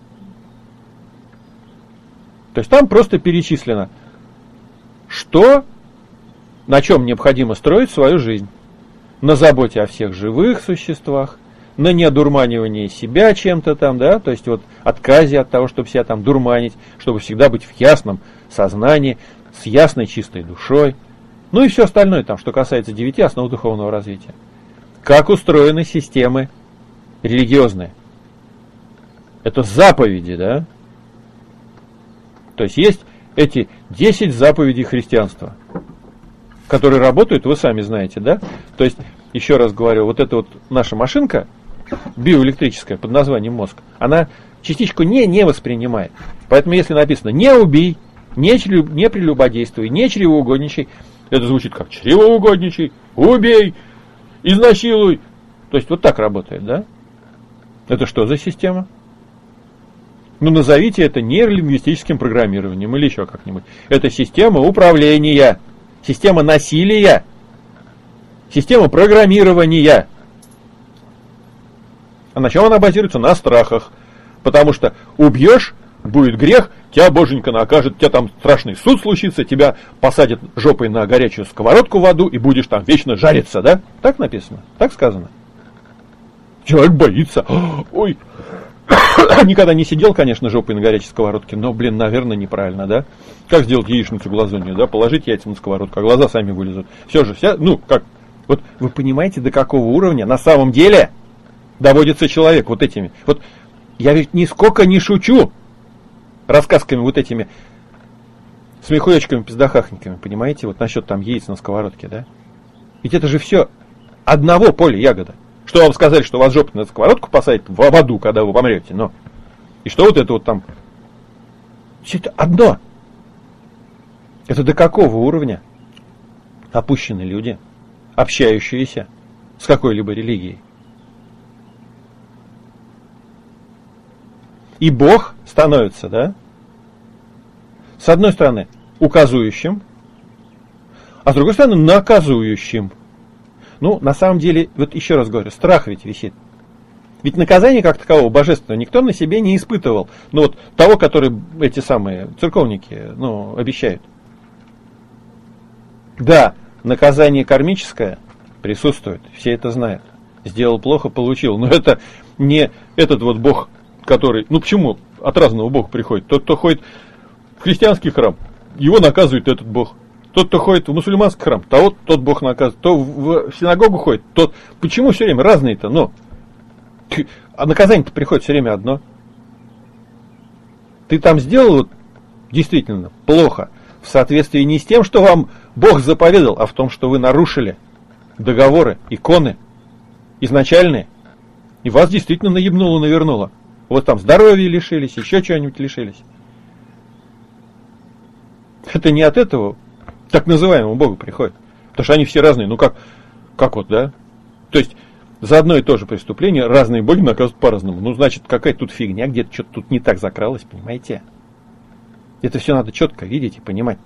То есть там просто перечислено, что, на чем необходимо строить свою жизнь. На заботе о всех живых существах, на неодурманивании себя чем-то там, да, то есть вот отказе от того, чтобы себя там дурманить, чтобы всегда быть в ясном сознании, с ясной чистой душой. Ну и все остальное там, что касается 9 основ духовного развития. Как устроены системы религиозные? Это заповеди, да? То есть есть эти 10 заповедей христианства, которые работают, вы сами знаете, да? То есть, еще раз говорю, вот эта вот наша машинка, биоэлектрическая, под названием мозг, она частичку не воспринимает. Поэтому, если написано «не убей», «не прелюбодействуй», «не чревоугодничай», это звучит как «чревоугодничай», «убей», «изнасилуй». То есть, вот так работает, да? Это что за система? Ну, назовите это нейролингвистическим программированием или еще как-нибудь. Это система управления, система насилия, система программирования. А на чем она базируется? На страхах. Потому что убьешь, будет грех, тебя Боженька накажет, тебя там страшный суд случится, тебя посадят жопой на горячую сковородку в аду и будешь там вечно жариться, да? Так написано? Так сказано? Человек боится. Ой, никогда не сидел, конечно, жопой на горячей сковородке, но, блин, наверное, неправильно, да? Как сделать яичницу глазунью, да? Положить яйца на сковородку, а глаза сами вылезут. Все же, ну, как? Вот вы понимаете, до какого уровня на самом деле доводится человек вот этими. Вот я ведь нисколько не шучу рассказками вот этими смехуёчками, пиздахахниками, понимаете? Вот насчет там яиц на сковородке, да? Ведь это же все одного поля ягода. Что вам сказали, что вас жопу на сковородку посадят в аду, когда вы помрете, но... И что вот это вот там... Все это одно. Это до какого уровня опущены люди, общающиеся с какой-либо религией? И Бог становится, да, с одной стороны, указующим, а с другой стороны, наказующим. Ну, на самом деле, вот еще раз говорю, страх ведь висит. Ведь наказание как такового божественного никто на себе не испытывал. Ну, вот того, который эти самые церковники, ну, обещают. Да, наказание кармическое присутствует, все это знают. Сделал плохо, получил. Но это не этот вот Бог, который... Ну, почему от разного Бога приходит? Тот, кто ходит в христианский храм, его наказывает этот Бог. Тот, кто ходит в мусульманский храм, тот Бог наказывает. Кто в синагогу ходит, тот... Почему все время разные-то? Но... А наказание-то приходит все время одно. Ты там сделал вот, действительно плохо, в соответствии не с тем, что вам Бог заповедал, а в том, что вы нарушили договоры, иконы изначальные, и вас действительно наебнуло, навернуло. Вот там здоровья лишились, еще чего-нибудь лишились. Это не от этого так называемого Бога приходит. Потому что они все разные. Ну как вот, да? То есть За одно и то же преступление разные боги наказывают по-разному. Ну, значит, какая-то тут фигня, где-то что-то тут не так закралось, понимаете? Это все надо четко видеть и понимать.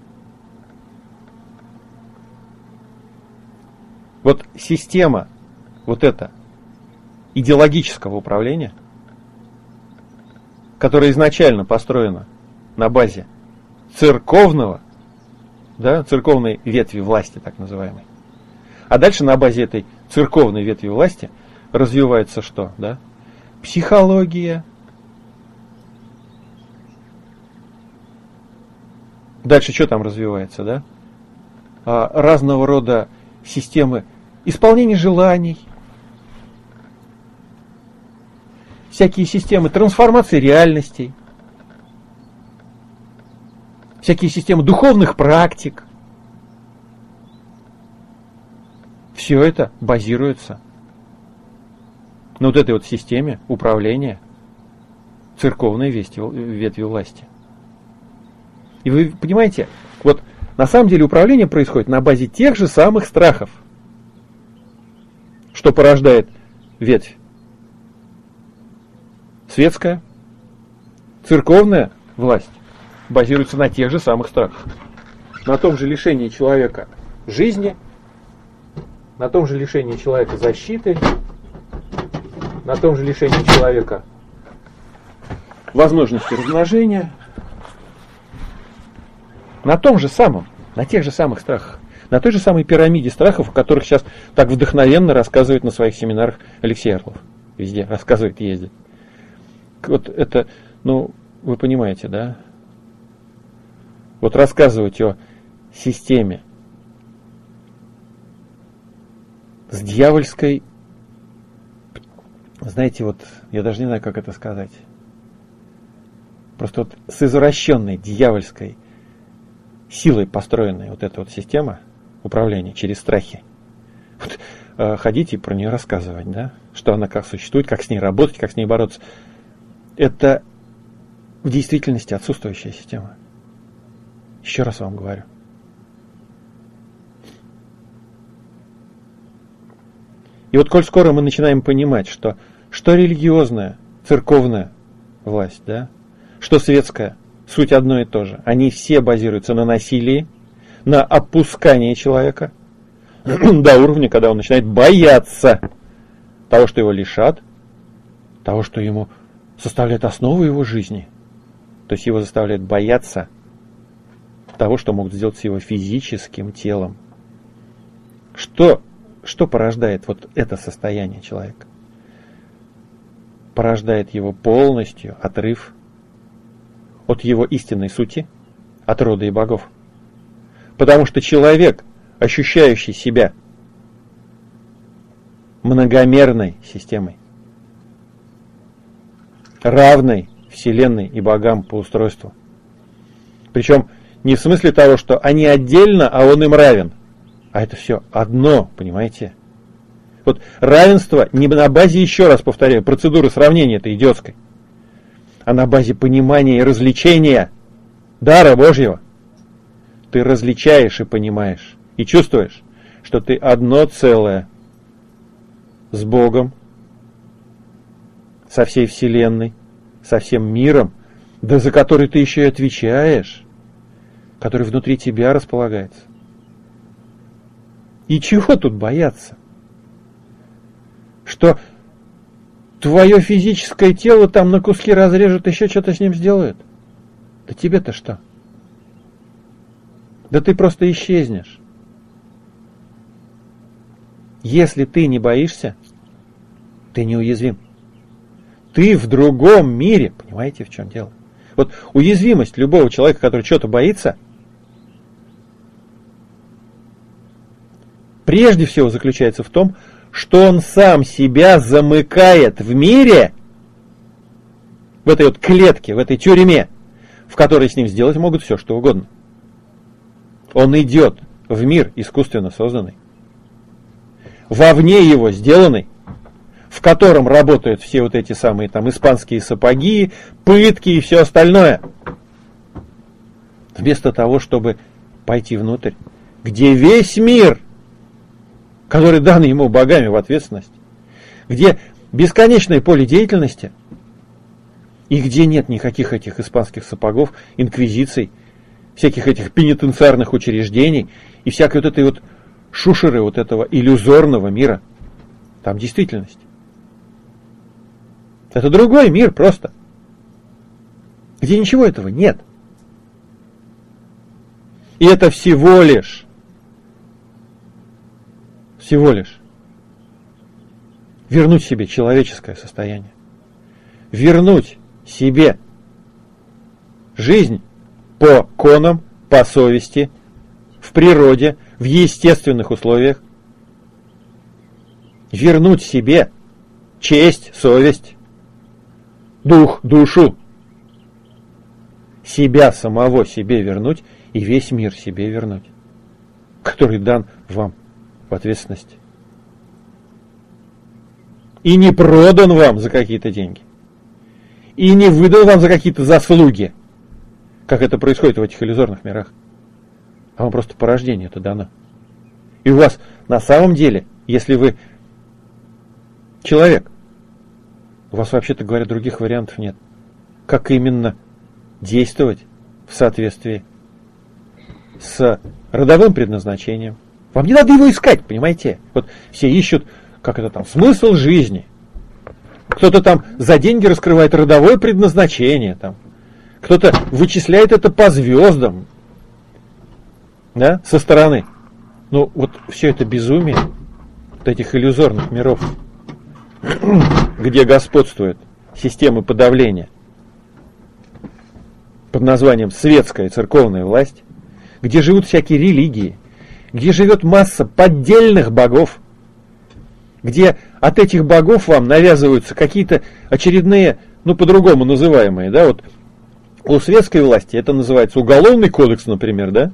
Вот система вот эта идеологического управления, которая изначально построена на базе церковного, да, церковной ветви власти, так называемой. А дальше на базе этой церковной ветви власти развивается что? Да? Психология. Дальше что там развивается? Да? Разного рода системы исполнения желаний. Всякие системы трансформации реальностей. Всякие системы духовных практик. Все это базируется на вот этой вот системе управления церковной ветви власти. И вы понимаете, вот на самом деле управление происходит на базе тех же самых страхов, что порождает ветвь светская, церковная власть базируется на тех же самых страхах. На том же лишении человека жизни, на том же лишении человека защиты, на том же лишении человека возможности размножения, на том же самом, на тех же самых страхах, на той же самой пирамиде страхов, о которых сейчас так вдохновенно рассказывает на своих семинарах Алексей Орлов. Везде рассказывает, ездит. Вот это, ну, вы понимаете, да? Вот рассказывать о системе с дьявольской, знаете, вот, я даже не знаю, как это сказать, просто вот с извращенной дьявольской силой построенная вот эта вот система управления через страхи. Вот, ходить и про нее рассказывать, да, что она как существует, как с ней работать, как с ней бороться. Это в действительности отсутствующая система. Еще раз вам говорю. И вот коль скоро мы начинаем понимать, что религиозная, церковная власть, да, что светская, суть одно и то же. Они все базируются на насилии, на опускании человека до уровня, когда он начинает бояться того, что его лишат, того, что ему составляет основу его жизни. То есть его заставляет бояться того, что могут сделать с его физическим телом. Что порождает вот это состояние человека? Порождает его полностью отрыв от его истинной сути, от рода и богов. Потому что человек, ощущающий себя многомерной системой, равной Вселенной и богам по устройству. Причем не в смысле того, что они отдельно, а он им равен. А это все одно, понимаете? Вот равенство не на базе, еще раз повторяю, процедуры сравнения этой идиотской, а на базе понимания и развлечения дара Божьего. Ты различаешь и понимаешь, и чувствуешь, что ты одно целое с Богом, со всей Вселенной, со всем миром, да за который ты еще и отвечаешь, который внутри тебя располагается. И чего тут бояться? Что твое физическое тело там на куски разрежут, еще что-то с ним сделают? Да тебе-то что? Да ты просто исчезнешь. Если ты не боишься, ты неуязвим. Ты в другом мире. Понимаете, в чем дело? Вот уязвимость любого человека, который что-то боится, прежде всего заключается в том, что он сам себя замыкает в мире, в этой вот клетке, в этой тюрьме, в которой с ним сделать могут все, что угодно. Он идет в мир искусственно созданный, вовне его сделанный, в котором работают все вот эти самые там испанские сапоги, пытки и все остальное. Вместо того, чтобы пойти внутрь, где весь мир, который дан ему богами в ответственность, где бесконечное поле деятельности, и где нет никаких этих испанских сапогов, инквизиций, всяких этих пенитенциарных учреждений и всякой вот этой вот шушеры вот этого иллюзорного мира. Там действительность. Это другой мир просто, где ничего этого нет. И это всего лишь вернуть себе человеческое состояние. Вернуть себе жизнь по конам, по совести, в природе, в естественных условиях. Вернуть себе честь, совесть, дух, душу. Себя самого себе вернуть и весь мир себе вернуть, который дан вам в ответственности. И не продан вам за какие-то деньги. И не выдан вам за какие-то заслуги, как это происходит в этих иллюзорных мирах. А вам просто по рождению это дано. И у вас на самом деле, если вы человек, у вас, вообще-то говоря, других вариантов нет. Как именно действовать в соответствии с родовым предназначением. Вам не надо его искать, понимаете? Вот все ищут, как это там, смысл жизни. Кто-то там за деньги раскрывает родовое предназначение. Там. Кто-то вычисляет это по звездам. Да, со стороны. Ну, вот все это безумие вот этих иллюзорных миров, где господствует система подавления под названием светская и церковная власть, где живут всякие религии, где живет масса поддельных богов, где от этих богов вам навязываются какие-то очередные, ну, по-другому называемые, да, вот у светской власти это называется уголовный кодекс, например, да,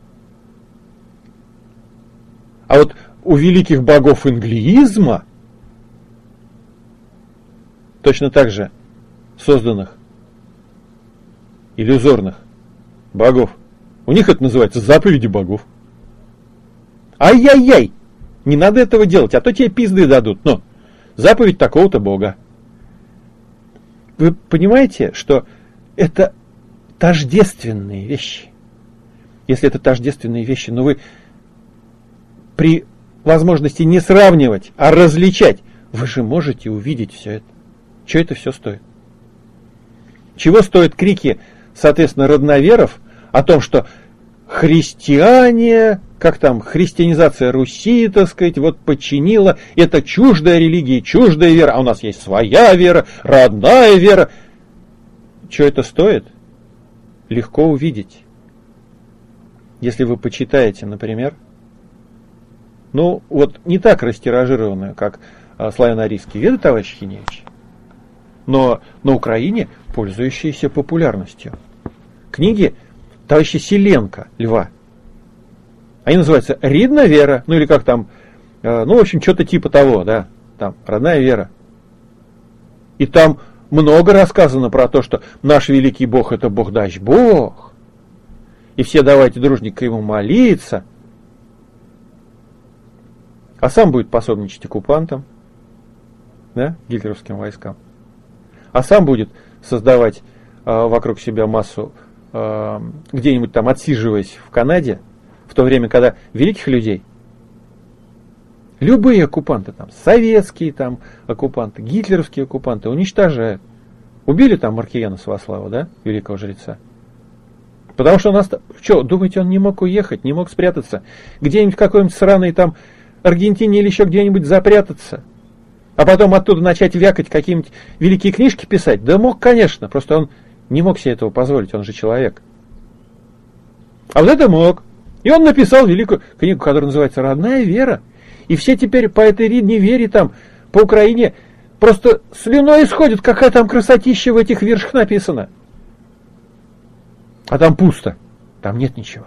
а вот у великих богов инглиизма, точно так же созданных иллюзорных богов, у них это называется заповеди богов. Ай-яй-яй! Не надо этого делать, а то тебе пизды дадут. Но заповедь такого-то бога. Вы понимаете, что это тождественные вещи? Если это тождественные вещи, но вы при возможности не сравнивать, а различать, вы же можете увидеть все это. Что это все стоит? Чего стоят крики, соответственно, родноверов о том, что христиане, как там, христианизация Руси, так сказать, вот подчинила, это чуждая религия, чуждая вера, а у нас есть своя вера, родная вера. Что это стоит? Легко увидеть. Если вы почитаете, например, ну, вот не так растиражированную, как славяно-арийские веды товарища Хиневича, но на Украине пользующиеся популярностью. Книги товарища Селенко, Льва. Они называются «Ридна вера», ну или как там, ну, в общем, что-то типа того, да, там, «Родная вера». И там много рассказано про то, что наш великий Бог – это Бог-дач Бог, и все давайте дружненько ему молиться, а сам будет пособничать оккупантам, да, гитлеровским войскам, а сам будет создавать вокруг себя массу, где-нибудь там отсиживаясь в Канаде, в то время, когда великих людей, любые оккупанты, там, советские там оккупанты, гитлеровские оккупанты уничтожают. Убили там Маркияна Сваслава, да, великого жреца. Потому что у нас, что, думаете, он не мог уехать, не мог спрятаться, где-нибудь в какой-нибудь сраной там Аргентине или еще где-нибудь запрятаться, а потом оттуда начать вякать, какие-нибудь великие книжки писать? Да мог, конечно, просто он не мог себе этого позволить, он же человек. А вот это мог. И он написал великую книгу, которая называется «Родная вера». И все теперь по этой Ридне вере там, по Украине, просто слюной исходит, какая там красотища в этих вершах написана. А там пусто, там нет ничего.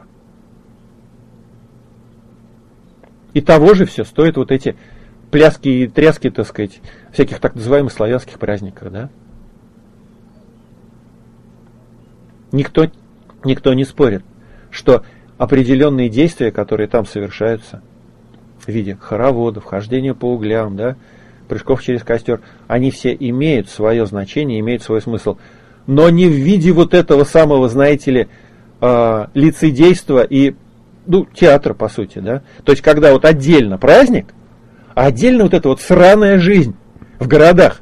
И того же все стоит вот эти пляски и тряски, так сказать, всяких так называемых славянских праздников, да? Никто не спорит, что определенные действия, которые там совершаются, в виде хороводов, хождения по углям, да, прыжков через костер, они все имеют свое значение, имеют свой смысл. Но не в виде вот этого самого, знаете ли, лицедейства и театра, по сути, да. То есть, когда вот отдельно праздник, а отдельно вот эта вот сраная жизнь в городах.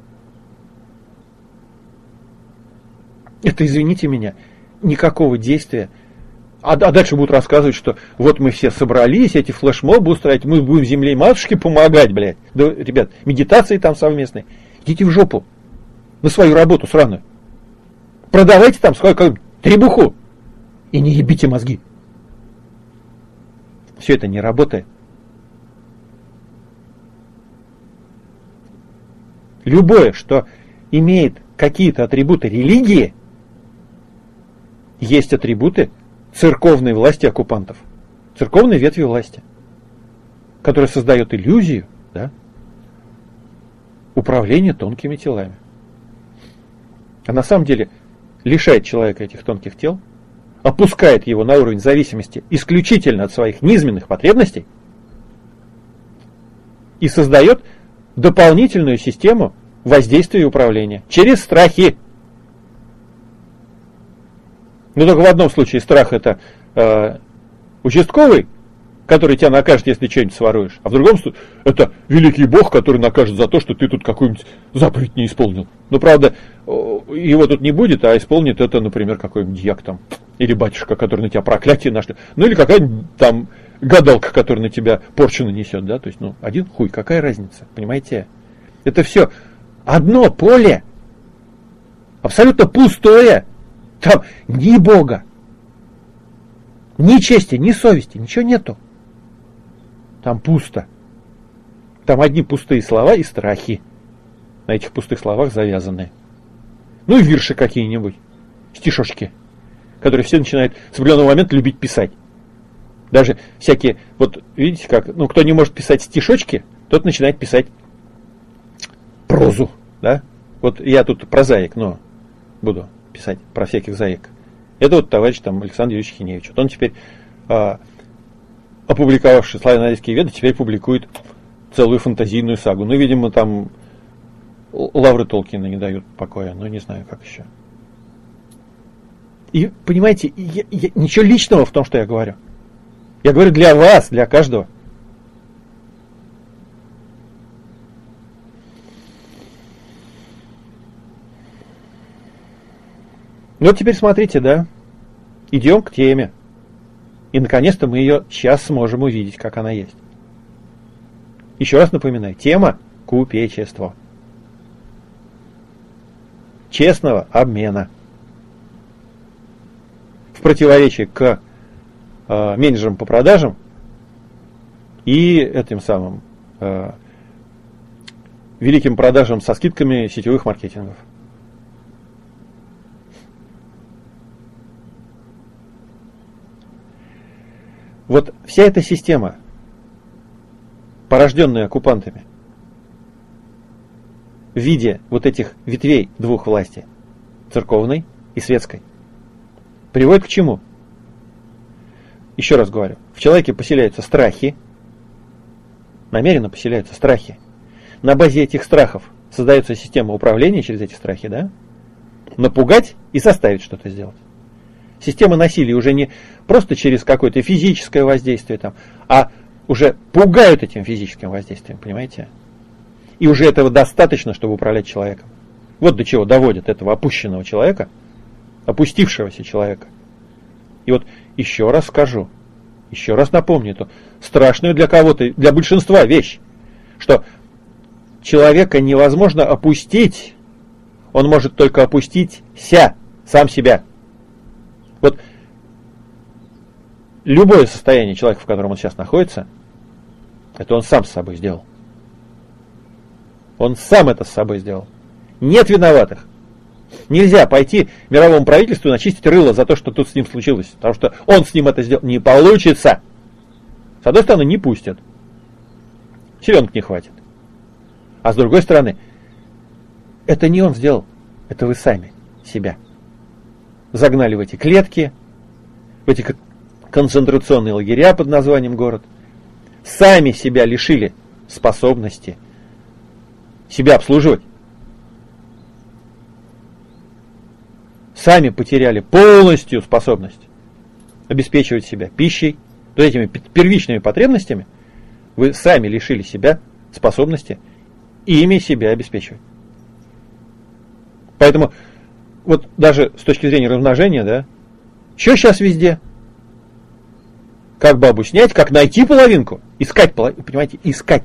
Это, извините меня, никакого действия. А дальше будут рассказывать, что вот мы все собрались, эти флешмобы устраивать, мы будем земле матушке помогать, блядь. Да, ребят, медитации там совместные. Идите в жопу. На свою работу сраную. Продавайте там свою требуху. И не ебите мозги. Все это не работает. Любое, что имеет какие-то атрибуты религии, есть атрибуты церковной власти оккупантов. Церковной ветви власти, которая создает иллюзию, да, управления тонкими телами. А на самом деле лишает человека этих тонких тел, опускает его на уровень зависимости исключительно от своих низменных потребностей и создает дополнительную систему воздействия и управления через страхи. Но только в одном случае страх это участковый, который тебя накажет, если что-нибудь своруешь, а в другом случае это великий Бог, который накажет за то, что ты тут какую-нибудь заповедь не исполнил. Но правда, его тут не будет, а исполнит это, например, какой-нибудь дьяк там, или батюшка, который на тебя проклятие нашлет, ну или какая-нибудь там гадалка, которая на тебя порчу нанесет, да, то есть, один хуй, какая разница, понимаете? Это все одно поле, абсолютно пустое, там ни Бога, ни чести, ни совести, ничего нету. Там пусто. Там одни пустые слова и страхи, на этих пустых словах завязанные. Ну и вирши какие-нибудь, стишочки, которые все начинают с определенного момента любить писать. Даже всякие, вот видите как, кто не может писать стишочки, тот начинает писать прозу, да? Вот я тут прозаик, но буду писать про всяких заек. Это вот товарищ там Александр Юрьевич Хиневич. Вот он теперь, опубликовавший славяно-арийские веды, теперь публикует целую фантазийную сагу. Ну, видимо, там лавры Толкина не дают покоя, но не знаю, как еще. И, понимаете, ничего личного в том, что я говорю. Я говорю для вас, для каждого. Ну вот теперь смотрите, да, идем к теме. И наконец-то мы ее сейчас сможем увидеть, как она есть. Еще раз напоминаю, тема – купечество. Честного обмена. В противоречии к менеджерам по продажам и этим самым великим продажам со скидками сетевых маркетингов. Вот вся эта система, порожденная оккупантами, в виде вот этих ветвей двух властей, церковной и светской, приводит к чему? Еще раз говорю, в человеке поселяются страхи, намеренно поселяются страхи. На базе этих страхов создается система управления через эти страхи, да? Напугать и заставить что-то сделать. Система насилия уже не просто через какое-то физическое воздействие, там, а уже пугают этим физическим воздействием, понимаете? И уже этого достаточно, чтобы управлять человеком. Вот до чего доводят этого опущенного человека, опустившегося человека. И вот еще раз скажу, еще раз напомню эту страшную для кого-то, для большинства вещь, что человека невозможно опустить, он может только опустить сам себя. Вот любое состояние человека, в котором он сейчас находится, это он сам с собой сделал. Он сам это с собой сделал. Нет виноватых. Нельзя пойти мировому правительству и начистить рыло за то, что тут с ним случилось. Потому что он с ним это сделал. Не получится. С одной стороны, не пустят. Селенок не хватит. А с другой стороны, это не он сделал. Это вы сами себя загнали в эти клетки, в эти концентрационные лагеря под названием город. Сами себя лишили способности себя обслуживать. Сами потеряли полностью способность обеспечивать себя пищей, вот этими первичными потребностями. Вы сами лишили себя способности ими себя обеспечивать. Поэтому вот даже с точки зрения размножения, да, что сейчас везде? Как бабу снять, как найти половинку? Искать половинку, понимаете, искать.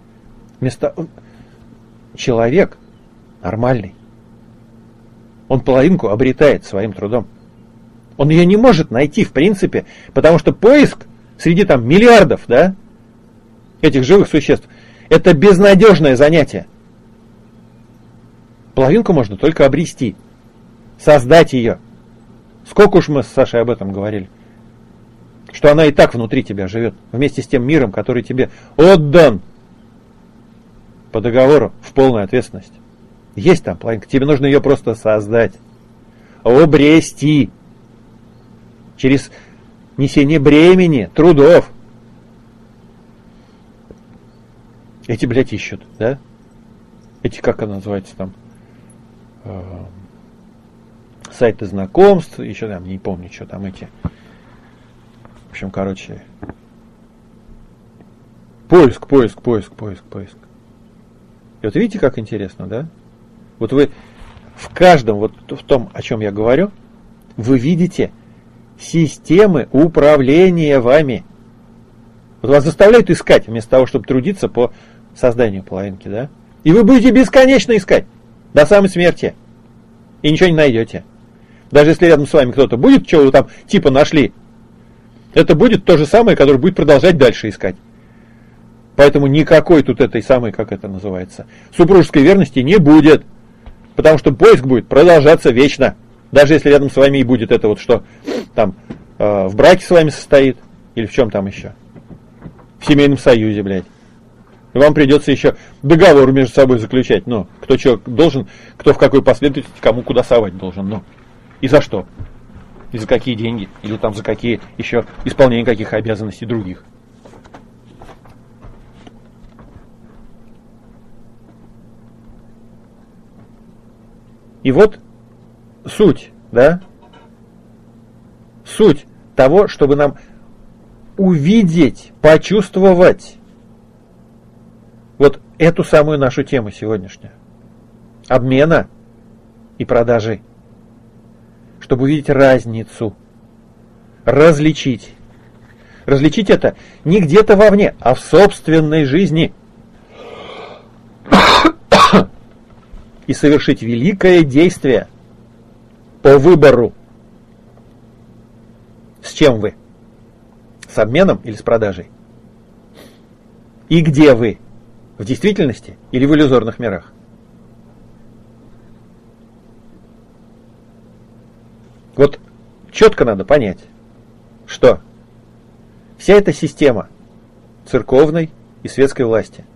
Человек нормальный. Он половинку обретает своим трудом. Он ее не может найти в принципе, потому что поиск среди там миллиардов, да, этих живых существ, это безнадежное занятие. Половинку можно только обрести, создать ее. Сколько уж мы с Сашей об этом говорили. Что она и так внутри тебя живет, вместе с тем миром, который тебе отдан по договору в полной ответственности. Есть там половинка, тебе нужно ее просто создать, обрести через несение бремени, трудов. Эти, блядь, ищут, да? Эти, как она называется там, сайты знакомств, еще там, не помню, что там эти. В общем, короче, поиск. И вот видите, как интересно, да? Вот вы в каждом, вот в том, о чем я говорю, вы видите системы управления вами. Вот вас заставляют искать, вместо того, чтобы трудиться по созданию половинки, да? И вы будете бесконечно искать, до самой смерти. И ничего не найдете. Даже если рядом с вами кто-то будет, что вы там типа нашли, это будет то же самое, которое будет продолжать дальше искать. Поэтому никакой тут этой самой, как это называется, супружеской верности не будет. Потому что поиск будет продолжаться вечно. Даже если рядом с вами и будет это вот что там в браке с вами состоит, или в чем там еще. В семейном союзе, блядь. И вам придется еще договор между собой заключать. Ну, кто что должен, кто в какой последовательности, кому куда совать должен. Ну, и за что? И за какие деньги? Или там за какие еще исполнение каких обязанностей других? И вот суть, да? Суть того, чтобы нам увидеть, почувствовать вот эту самую нашу тему сегодняшнюю. Обмена и продажи. Чтобы увидеть разницу. Различить. Различить это не где-то вовне, а в собственной жизни. И совершить великое действие по выбору. С чем вы? С обменом или с продажей? И где вы? В действительности или в иллюзорных мирах? Вот четко надо понять, что вся эта система церковной и светской власти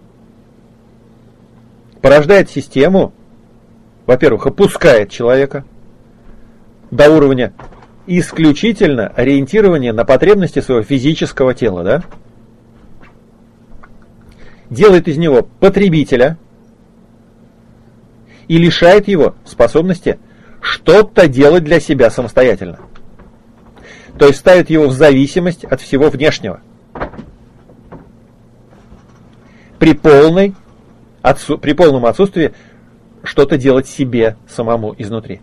порождает систему, во-первых, опускает человека до уровня исключительно ориентирования на потребности своего физического тела, да? Делает из него потребителя и лишает его способности что-то делать для себя самостоятельно. То есть ставит его в зависимость от всего внешнего. При полном отсутствии что-то делать себе самому изнутри.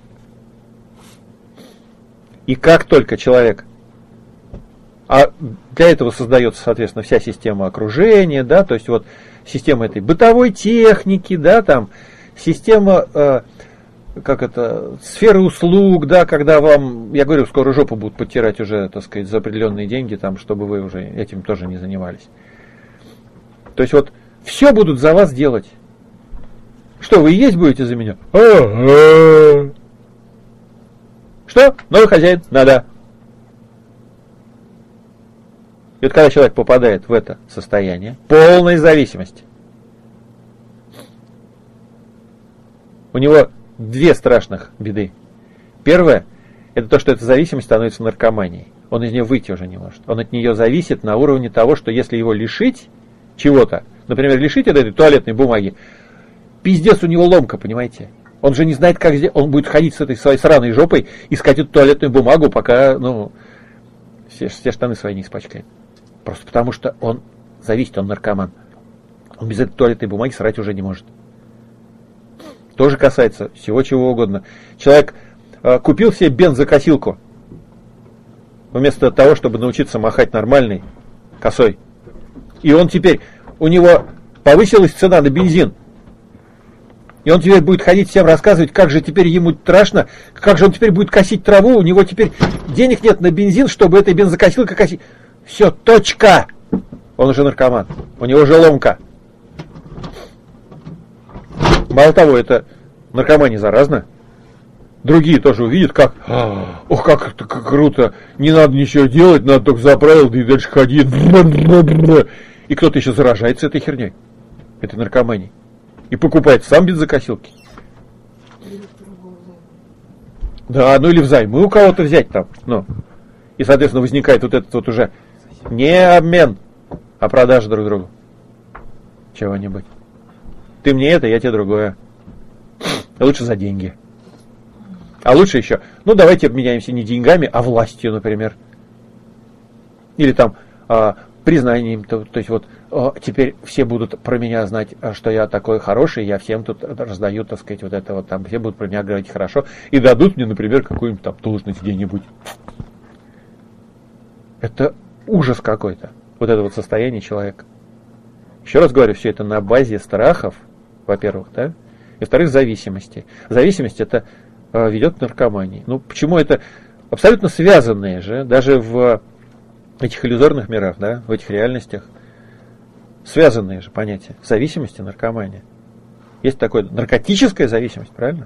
И как только человек, а для этого создается, соответственно, вся система окружения, да, то есть вот система этой бытовой техники, да, там система, сферы услуг, да, когда вам, я говорю, скоро жопу будут подтирать уже, так сказать, за определенные деньги, там, чтобы вы уже этим тоже не занимались. То есть вот все будут за вас делать. Что, вы есть будете за меня? Что? Новый хозяин? Надо. И вот когда человек попадает в это состояние полной зависимости, у него две страшных беды. Первое, это то, что эта зависимость становится наркоманией. Он из нее выйти уже не может. Он от нее зависит на уровне того, что если его лишить чего-то, например, лишить от этой туалетной бумаги, пиздец у него ломка, понимаете? Он же не знает, как сделать. Он будет ходить с этой своей сраной жопой, искать эту туалетную бумагу, пока, все штаны свои не испачкает. Просто потому, что он зависит, он наркоман. Он без этой туалетной бумаги срать уже не может. Тоже касается всего чего угодно. Человек купил себе бензокосилку, вместо того, чтобы научиться махать нормальной косой. И он теперь, у него повысилась цена на бензин. И он теперь будет ходить всем рассказывать, как же теперь ему страшно, как же он теперь будет косить траву, у него теперь денег нет на бензин, чтобы этой бензокосилкой косить. Все, точка! Он уже наркоман, у него уже ломка. Мало того, это наркомания заразна. Другие тоже увидят, как, ох, как круто, не надо ничего делать, надо только заправил, да и дальше ходи. И кто-то еще заражается этой херней, этой наркоманией. И покупает сам бензокосилки. Да, или взаймы у кого-то взять там. И, соответственно, возникает вот этот вот уже не обмен, а продажа друг другу. Чего-нибудь. Ты мне это, я тебе другое. Лучше за деньги. А лучше еще, давайте обменяемся не деньгами, а властью, например. Или там признанием, то есть теперь все будут про меня знать, что я такой хороший, я всем тут раздаю, так сказать, вот это вот там, все будут про меня говорить хорошо, и дадут мне, например, какую-нибудь там должность где-нибудь. Это ужас какой-то, вот это вот состояние человека. Еще раз говорю, все это на базе страхов, во-первых, да, и во-вторых, зависимости. Зависимость это ведет к наркомании. Почему это абсолютно связанные же, даже в этих иллюзорных мирах, да, в этих реальностях, связанные же понятия зависимости и наркомания. Есть такое наркотическая зависимость, правильно?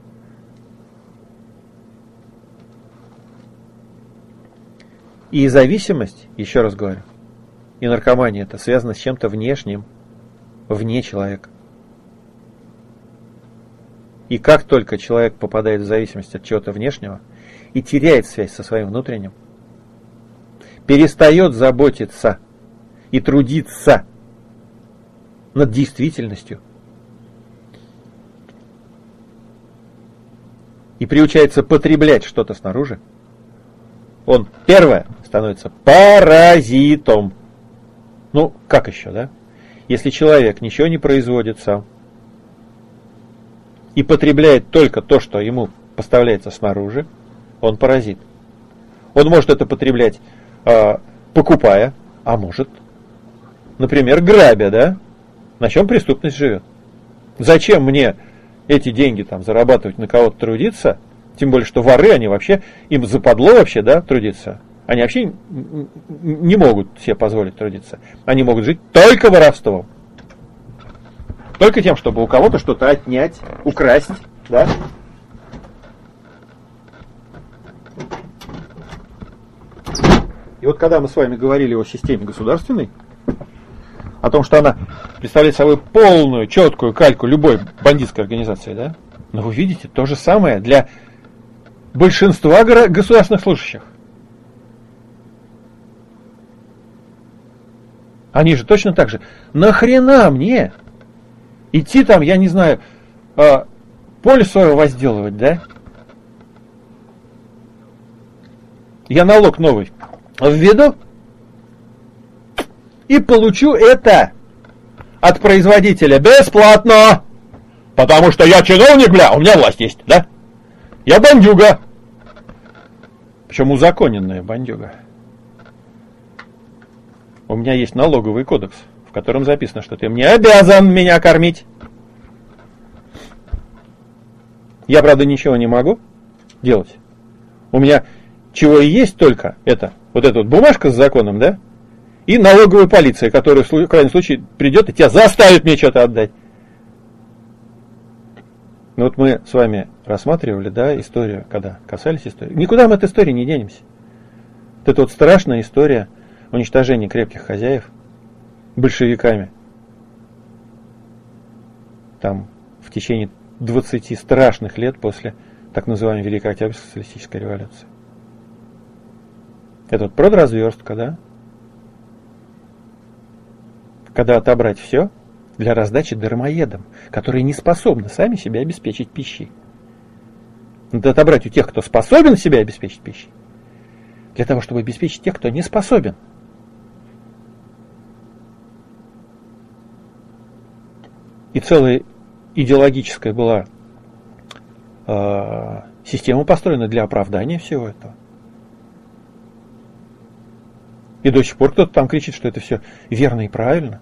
И зависимость, еще раз говорю, и наркомания это связано с чем-то внешним, вне человека. И как только человек попадает в зависимость от чего-то внешнего и теряет связь со своим внутренним, перестает заботиться и трудиться над действительностью и приучается потреблять что-то снаружи, он, первое, становится паразитом. Как еще, да? Если человек ничего не производит сам и потребляет только то, что ему поставляется снаружи, он паразит. Он может это потреблять покупая, а может, например, грабя, да? На чем преступность живет? Зачем мне эти деньги там зарабатывать, на кого-то трудиться? Тем более, что воры, они вообще, им западло вообще, да, трудиться. Они вообще не могут себе позволить трудиться. Они могут жить только воровством. Только тем, чтобы у кого-то что-то отнять, украсть, да? И вот когда мы с вами говорили о системе государственной, о том, что она представляет собой полную, четкую кальку любой бандитской организации, да? Но вы видите, то же самое для большинства государственных служащих. Они же точно так же. Нахрена мне идти там, я не знаю, поле свое возделывать, да? Я налог новый введу и получу это от производителя бесплатно. Потому что я чиновник, у меня власть есть, да? Я бандюга. Причем узаконенная бандюга. У меня есть налоговый кодекс, в котором записано, что ты мне обязан меня кормить. Я, правда, ничего не могу делать. У меня чего и есть только это, вот эта вот бумажка с законом, да? И налоговая полиция, которая в крайнем случае придет и тебя заставит мне что-то отдать. Вот мы с вами рассматривали, да, историю, когда касались истории. Никуда мы от истории не денемся. Вот это вот страшная история уничтожения крепких хозяев большевиками. Там в течение 20 страшных лет после так называемой Великой Октябрьской социалистической революции. Это вот продразверстка, да? Когда отобрать все для раздачи дармоедам, которые не способны сами себя обеспечить пищей. Надо отобрать у тех, кто способен себя обеспечить пищей, для того, чтобы обеспечить тех, кто не способен. И целая идеологическая была система построена для оправдания всего этого. И до сих пор кто-то там кричит, что это все верно и правильно.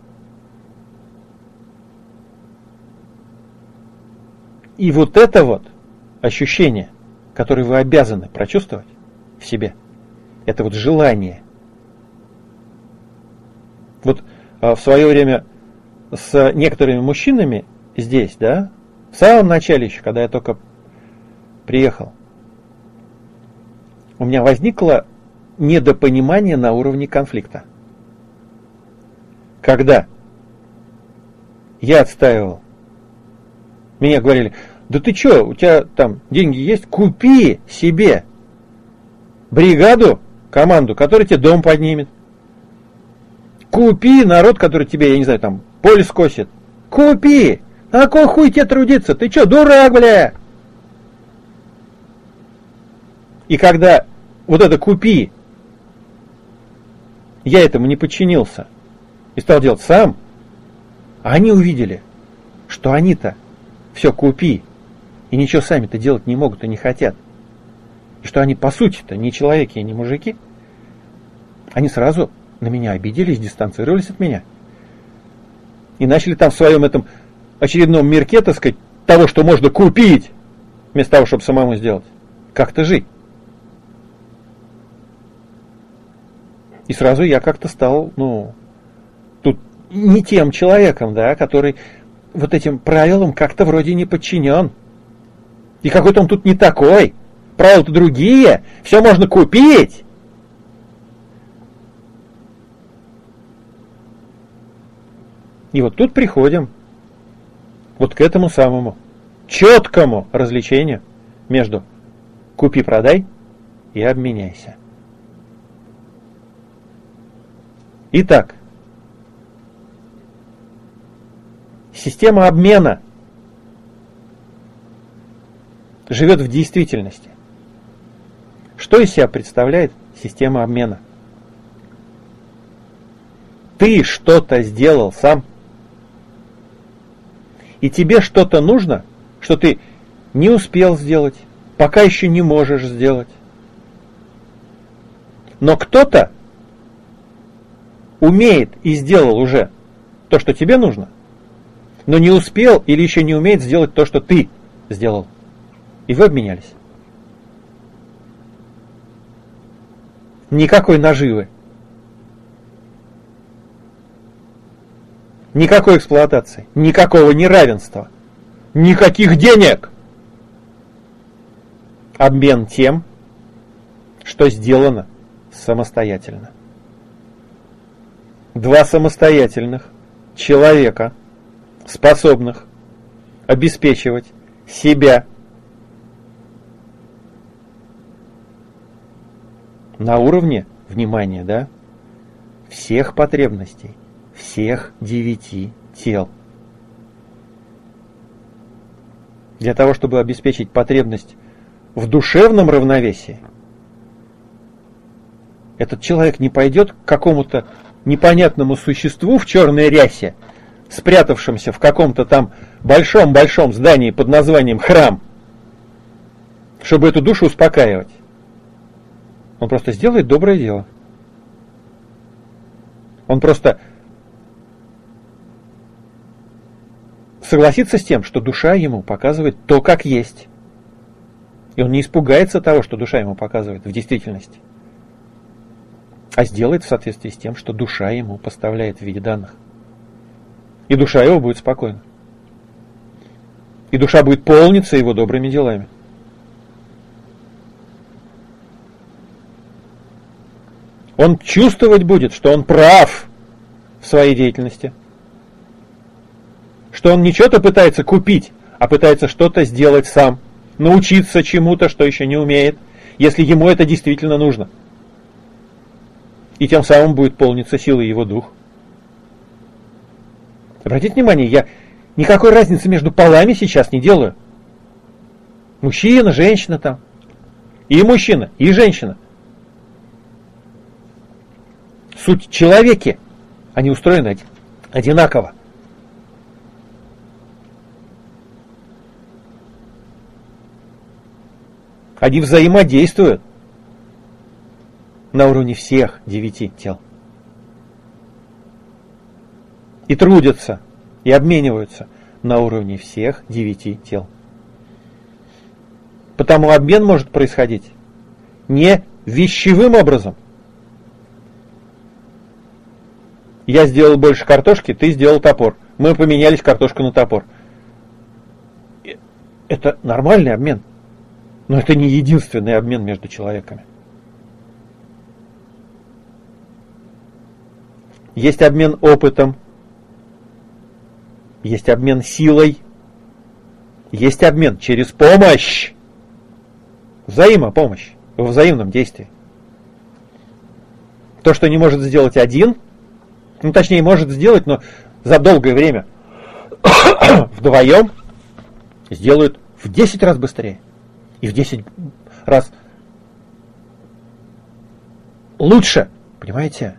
И вот это вот ощущение, которое вы обязаны прочувствовать в себе, это вот желание. Вот в свое время с некоторыми мужчинами здесь, да, в самом начале еще, когда я только приехал, у меня возникло недопонимание на уровне конфликта. Когда я отстаивал, меня говорили: да ты что, у тебя там деньги есть, купи себе бригаду, команду, которая тебе дом поднимет. Купи народ, который тебе, я не знаю, там поле скосит. Купи! А какой хуй тебе трудиться? Ты что, дурак, бля? И когда вот это купи, я этому не подчинился и стал делать сам, а они увидели, что они-то все купи, и ничего сами-то делать не могут и не хотят. И что они по сути-то не человеки и не мужики. Они сразу на меня обиделись, дистанцировались от меня. И начали там в своем этом очередном мирке, так сказать, того, что можно купить, вместо того, чтобы самому сделать, как-то жить. И сразу я как-то стал, тут не тем человеком, да, который вот этим правилам как-то вроде не подчинен. И какой-то он тут не такой. Правила-то другие. Все можно купить. И вот тут приходим вот к этому самому четкому развлечению между купи-продай и обменяйся. Итак, система обмена живет в действительности. Что из себя представляет система обмена? Ты что-то сделал сам, и тебе что-то нужно, что ты не успел сделать, пока еще не можешь сделать. Но кто-то умеет и сделал уже то, что тебе нужно, но не успел или еще не умеет сделать то, что ты сделал. И вы обменялись. Никакой наживы. Никакой эксплуатации. Никакого неравенства. Никаких денег. Обмен тем, что сделано самостоятельно. Два самостоятельных человека, способных обеспечивать себя на уровне, внимания, да, всех потребностей, всех 9 тел. Для того, чтобы обеспечить потребность в душевном равновесии, этот человек не пойдет к какому-то непонятному существу в черной рясе, спрятавшемся в каком-то там большом-большом здании под названием храм, чтобы эту душу успокаивать. Он просто сделает доброе дело. Он просто согласится с тем, что душа ему показывает то, как есть. И он не испугается того, что душа ему показывает в действительности, а сделает в соответствии с тем, что душа ему поставляет в виде данных. И душа его будет спокойна. И душа будет полниться его добрыми делами. Он чувствовать будет, что он прав в своей деятельности. Что он не что-то пытается купить, а пытается что-то сделать сам. Научиться чему-то, что еще не умеет, если ему это действительно нужно. И тем самым будет полниться силой его дух. Обратите внимание, я никакой разницы между полами сейчас не делаю. Мужчина, женщина там. И мужчина, и женщина. Суть человеки. Они устроены одинаково. Они взаимодействуют на уровне всех 9 тел. И трудятся, и обмениваются на уровне всех 9 тел. Потому обмен может происходить не вещевым образом. Я сделал больше картошки, ты сделал топор. Мы поменялись картошку на топор. Это нормальный обмен. Но это не единственный обмен между человеками. Есть обмен опытом, есть обмен силой, есть обмен через помощь. Взаимопомощь во взаимном действии. То, что не может сделать один, точнее, может сделать, но за долгое время вдвоем сделают в 10 раз быстрее. И в 10 раз лучше. Понимаете?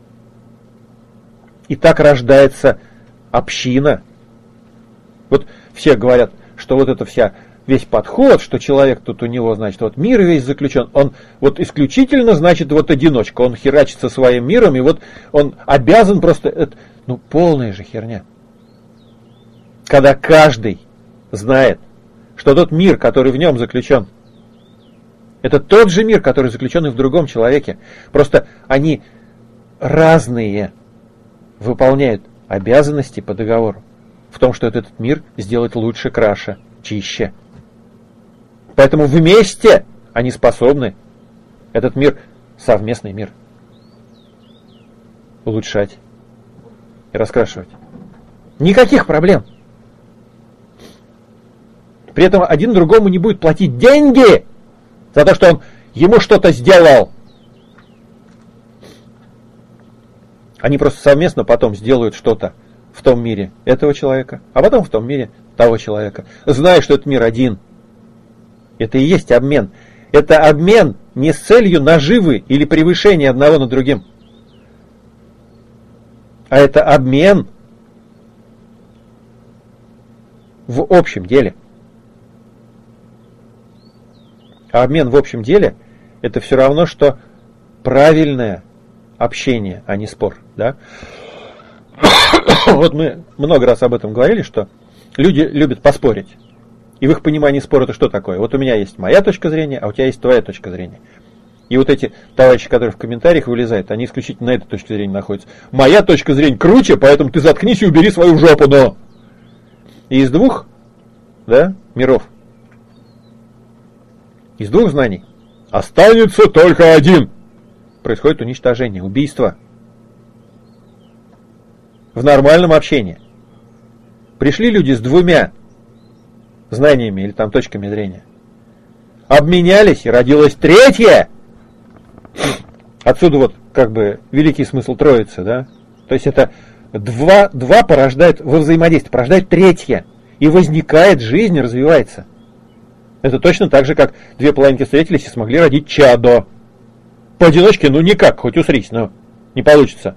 И так рождается община. Вот все говорят, что вот это весь подход, что человек тут у него, значит, вот мир весь заключен, он вот исключительно, значит, вот одиночка, он херачит со своим миром, и вот он обязан просто, полная же херня. Когда каждый знает, что тот мир, который в нем заключен, это тот же мир, который заключен и в другом человеке. Просто они разные выполняют обязанности по договору. В том, что этот мир сделать лучше, краше, чище. Поэтому вместе они способны этот мир, совместный мир, улучшать и раскрашивать. Никаких проблем. При этом один другому не будет платить деньги за то, что он ему что-то сделал. Они просто совместно потом сделают что-то в том мире этого человека, а потом в том мире того человека, зная, что этот мир один. Это и есть обмен. Это обмен не с целью наживы или превышения одного над другим, а это обмен в общем деле. А обмен в общем деле – это все равно, что правильное общение, а не спор. Да? Вот мы много раз об этом говорили, что люди любят поспорить. И в их понимании спор это что такое? Вот у меня есть моя точка зрения, а у тебя есть твоя точка зрения. И вот эти товарищи, которые в комментариях вылезают, они исключительно на этой точке зрения находятся. Моя точка зрения круче, поэтому ты заткнись и убери свою жопу, но... И из двух, миров, из двух знаний останется только один. Происходит уничтожение, убийство. В нормальном общении. Пришли люди с двумя знаниями или там точками зрения. Обменялись, и родилось третье. Отсюда вот как бы великий смысл Троицы, да? То есть это два порождает во взаимодействии, порождает третье. И возникает жизнь, развивается. Это точно так же, как две половинки встретились и смогли родить чадо. Поодиночке, никак, хоть усрись, но не получится.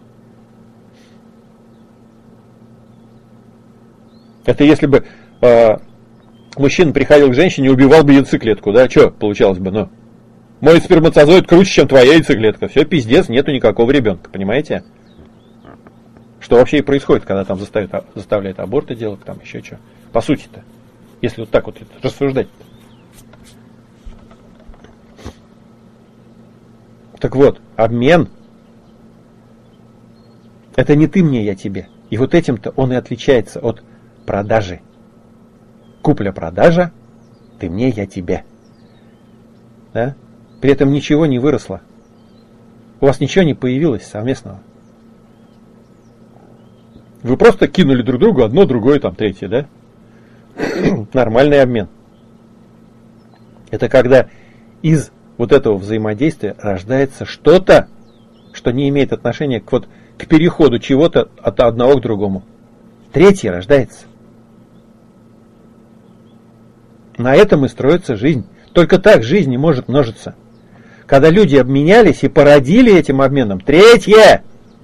Это если бы мужчина приходил к женщине и убивал бы яйцеклетку, да, что получалось бы, мой сперматозоид круче, чем твоя яйцеклетка. Все, пиздец, нету никакого ребенка, понимаете? Что вообще и происходит, когда там заставляют аборты делать, там еще что. По сути-то, если вот так вот рассуждать. Так вот, обмен – это не ты мне, я тебе. И вот этим-то он и отличается от продажи. Купля-продажа, ты мне, я тебе. Да? При этом ничего не выросло. У вас ничего не появилось совместного. Вы просто кинули друг другу одно, другое, там, третье, да? Нормальный обмен. Это когда из вот этого взаимодействия рождается что-то, что не имеет отношения к переходу чего-то от одного к другому. Третье рождается. На этом и строится жизнь. Только так жизнь не может множиться. Когда люди обменялись и породили этим обменом. Третье!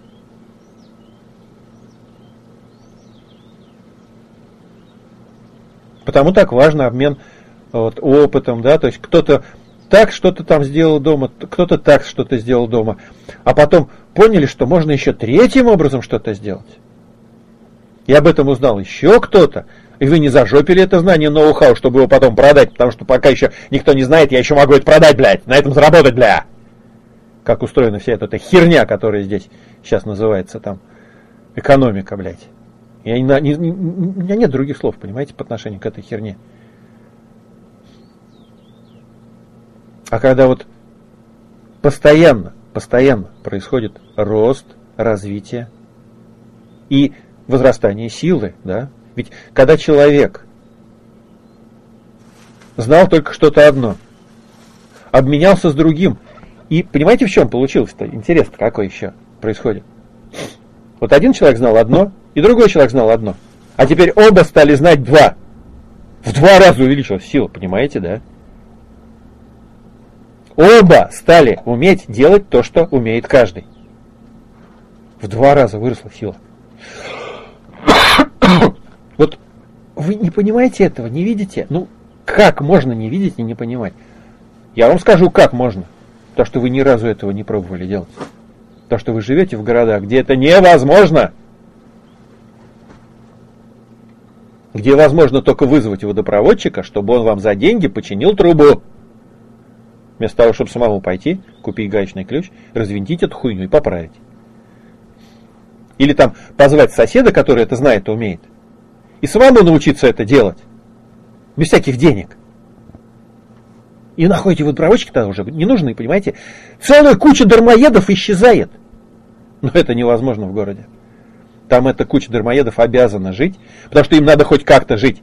Потому так важно обмен опытом, да, то есть кто-то так что-то там сделал дома, кто-то так что-то сделал дома, а потом поняли, что можно еще третьим образом что-то сделать. И об этом узнал еще кто-то, и вы не зажопили это знание ноу-хау, чтобы его потом продать, потому что пока еще никто не знает, я еще могу это продать, блядь, на этом заработать, бля. Как устроена вся эта херня, которая здесь сейчас называется там экономика, блядь. У меня нет других слов, понимаете, по отношению к этой херне. А когда вот постоянно происходит рост, развитие и возрастание силы, да? Ведь когда человек знал только что-то одно, обменялся с другим, и понимаете, в чем получилось-то? Интересно, какой еще происходит? Вот один человек знал одно, и другой человек знал одно. А теперь оба стали знать два. В 2 раза увеличилась сила, понимаете, да? Оба стали уметь делать то, что умеет каждый. В 2 раза выросла сила. Вот вы не понимаете этого, не видите? Ну, как можно не видеть и не понимать? Я вам скажу, как можно. То, что вы ни разу этого не пробовали делать. То, что вы живете в городах, где это невозможно. Где возможно только вызвать водопроводчика, чтобы он вам за деньги починил трубу. Вместо того, чтобы самому пойти, купить гаечный ключ, развинтить эту хуйню и поправить. Или там позвать соседа, который это знает и умеет. И самому научиться это делать. Без всяких денег. И находите водопроводчики тогда уже не нужны, понимаете? Целая куча дармоедов исчезает. Но это невозможно в городе. Там эта куча дармоедов обязана жить, потому что им надо хоть как-то жить.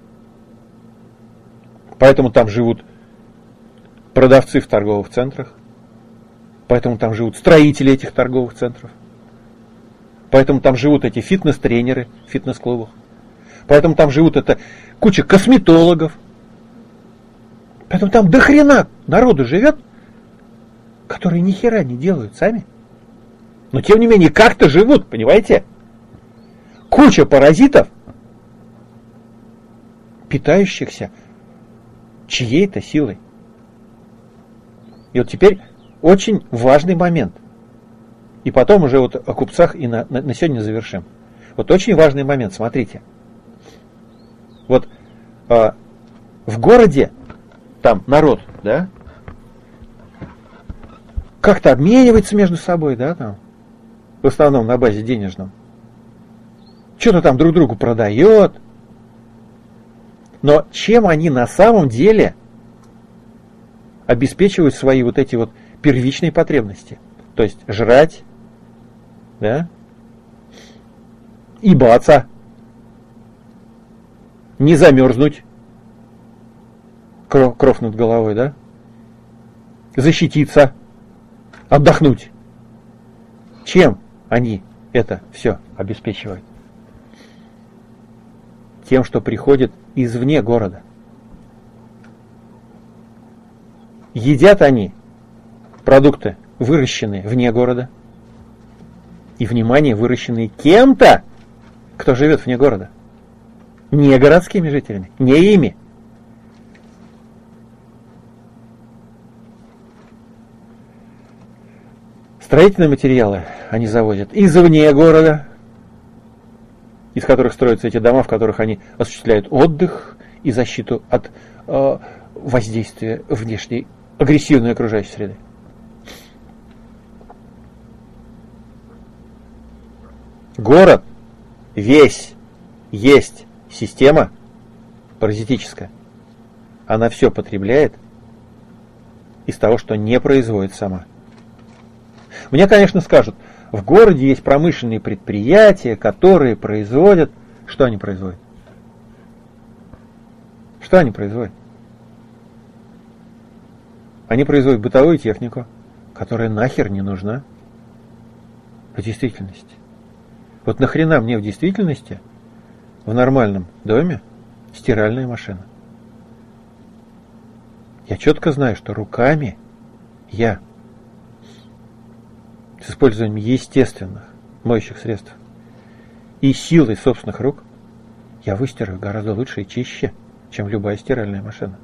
Поэтому там живут продавцы в торговых центрах. Поэтому там живут строители этих торговых центров. Поэтому там живут эти фитнес-тренеры в фитнес-клубах. Поэтому там живут эта куча косметологов. Поэтому там до хрена народу живет, которые ни хера не делают сами. Но тем не менее как-то живут, понимаете? Куча паразитов, питающихся чьей-то силой. И вот теперь очень важный момент. И потом уже вот о купцах и на сегодня завершим. Вот очень важный момент, смотрите. Вот в городе там народ, да, как-то обменивается между собой, да, там, в основном на базе денежном. Что-то там друг другу продает. Но чем они на самом деле обеспечивают свои вот эти вот первичные потребности? То есть жрать, да, ебаться, не замерзнуть, кров над головой, да, защититься, отдохнуть. Чем они это все обеспечивают? Тем, что приходит извне города. Едят они продукты, выращенные вне города. И, внимание, выращенные кем-то, кто живет вне города. Не городскими жителями, не ими. Строительные материалы они завозят извне города, из которых строятся эти дома, в которых они осуществляют отдых и защиту от воздействия внешней агрессивной окружающей среды. Город весь есть система паразитическая. Она все потребляет из того, что не производит сама. Мне, конечно, скажут, в городе есть промышленные предприятия, которые производят... Что они производят? Что они производят? Они производят бытовую технику, которая нахер не нужна в действительности. Вот нахрена мне в действительности в нормальном доме стиральная машина. Я четко знаю, что руками я с использованием естественных моющих средств и силой собственных рук я выстираю гораздо лучше и чище, чем любая стиральная машина.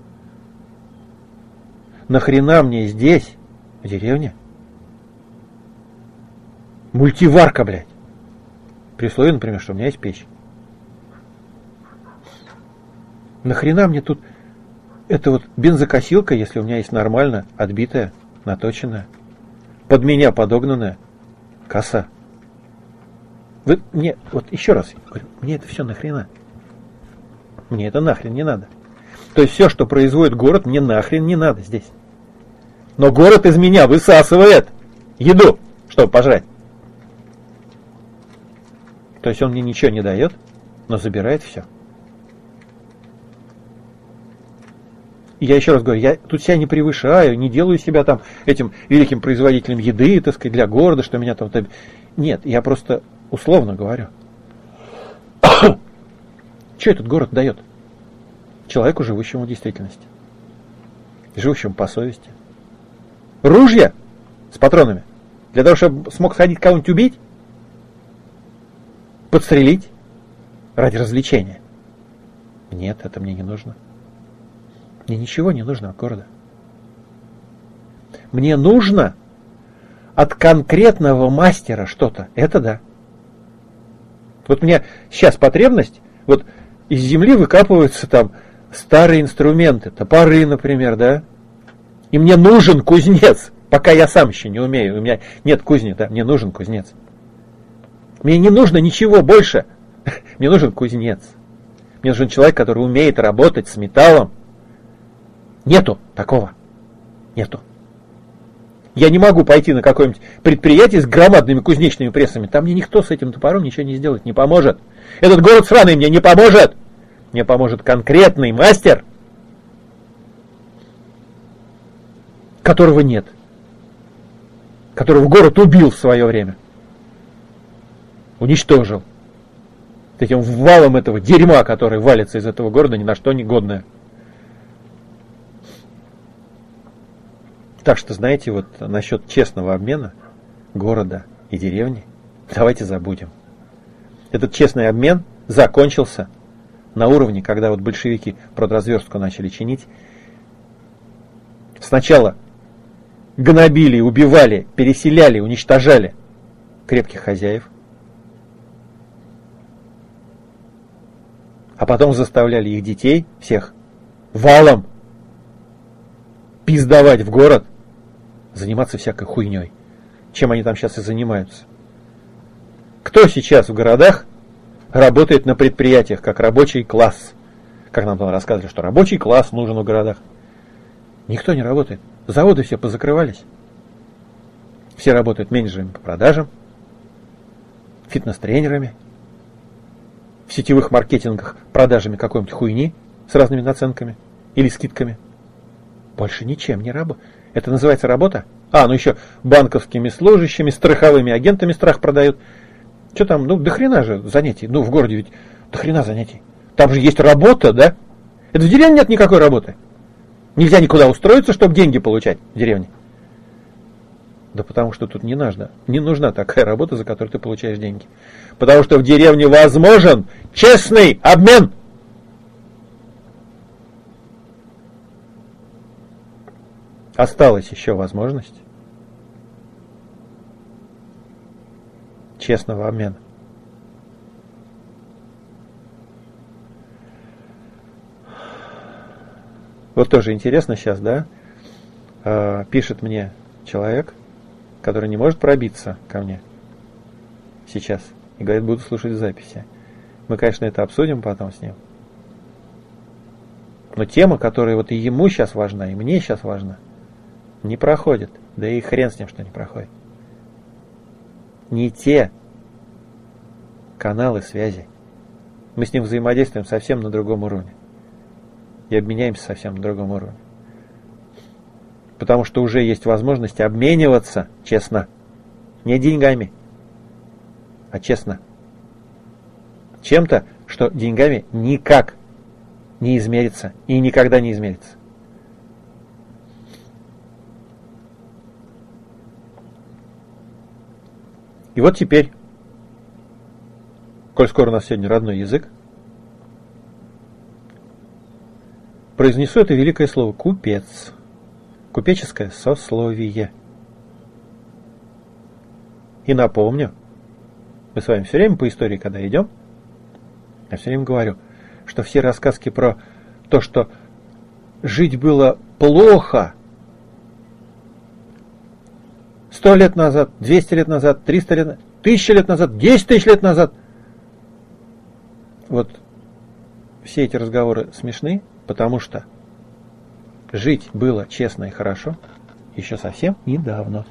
Нахрена мне здесь, в деревне, мультиварка, блядь? При условии, например, что у меня есть печь. Нахрена мне тут это вот бензокосилка, если у меня есть нормально отбитая, наточенная, под меня подогнанная коса? Вы мне, вот еще раз говорю, мне это все нахрена? Мне это нахрен не надо. То есть все, что производит город, мне нахрен не надо здесь. Но город из меня высасывает еду, чтобы пожрать. То есть он мне ничего не дает, но забирает все. И я еще раз говорю, я тут себя не превышаю, не делаю себя там этим великим производителем еды, так сказать, для города, что меня там... Нет, я просто условно говорю. Что этот город дает? Человеку, живущему в действительности. Живущему по совести. Ружья с патронами. Для того, чтобы смог сходить кого-нибудь убить? Подстрелить? Ради развлечения? Нет, это мне не нужно. Мне ничего не нужно от города. Мне нужно от конкретного мастера что-то. Это да. Вот у меня сейчас потребность, вот из земли выкапываются там старые инструменты, топоры, например, да? И мне нужен кузнец, пока я сам еще не умею. У меня нет кузни, да? Мне нужен кузнец. Мне не нужно ничего больше. Мне нужен кузнец. Мне нужен человек, который умеет работать с металлом. Нету такого. Нету. Я не могу пойти на какое-нибудь предприятие с громадными кузнечными прессами. Там мне никто с этим топором ничего не сделает, не поможет. Этот город сраный мне не поможет. Мне поможет конкретный мастер, которого нет. Которого город убил в свое время. Уничтожил. Этим валом этого дерьма, который валится из этого города, ни на что не годное. Так что, знаете, вот насчет честного обмена города и деревни, давайте забудем. Этот честный обмен закончился на уровне, когда вот большевики продразверстку начали чинить. Сначала гнобили, убивали, переселяли, уничтожали крепких хозяев, а потом заставляли их детей, всех, валом пиздовать в город, заниматься всякой хуйней. Чем они там сейчас и занимаются. Кто сейчас в городах работает на предприятиях, как рабочий класс? Как нам там рассказывали, что рабочий класс нужен в городах. Никто не работает. Заводы все позакрывались. Все работают менеджерами по продажам, фитнес-тренерами, в сетевых маркетингах продажами какой-нибудь хуйни с разными наценками или скидками. Больше ничем не работает. Это называется работа? Ну еще банковскими служащими, страховыми агентами страх продают. Что там, до хрена же занятий. В городе ведь до хрена занятий. Там же есть работа, да? Это в деревне нет никакой работы. Нельзя никуда устроиться, чтобы деньги получать в деревне. Да потому что тут не нужна такая работа, за которую ты получаешь деньги. Потому что в деревне возможен честный обмен. Осталась еще возможность честного обмена. Вот тоже интересно сейчас, да? Пишет мне человек, который не может пробиться ко мне сейчас. И говорит, буду слушать записи. Мы, конечно, это обсудим потом с ним. Но тема, которая вот и ему сейчас важна, и мне сейчас важна, не проходит. Да и хрен с ним, что не проходит. Не те каналы связи. Мы с ним взаимодействуем совсем на другом уровне. И обменяемся совсем на другом уровне. Потому что уже есть возможность обмениваться честно. Не деньгами, а честно. Чем-то, что деньгами никак не измерится и никогда не измерится. И вот теперь, коль скоро у нас сегодня родной язык, произнесу это великое слово «купец», купеческое сословие. И напомню, мы с вами все время по истории, когда идем, я все время говорю, что все рассказки про то, что жить было плохо 100 лет назад, 200 лет назад, 300 лет назад, 1000 лет назад, 10 тысяч лет назад. Вот все эти разговоры смешны, потому что жить было честно и хорошо еще совсем недавно.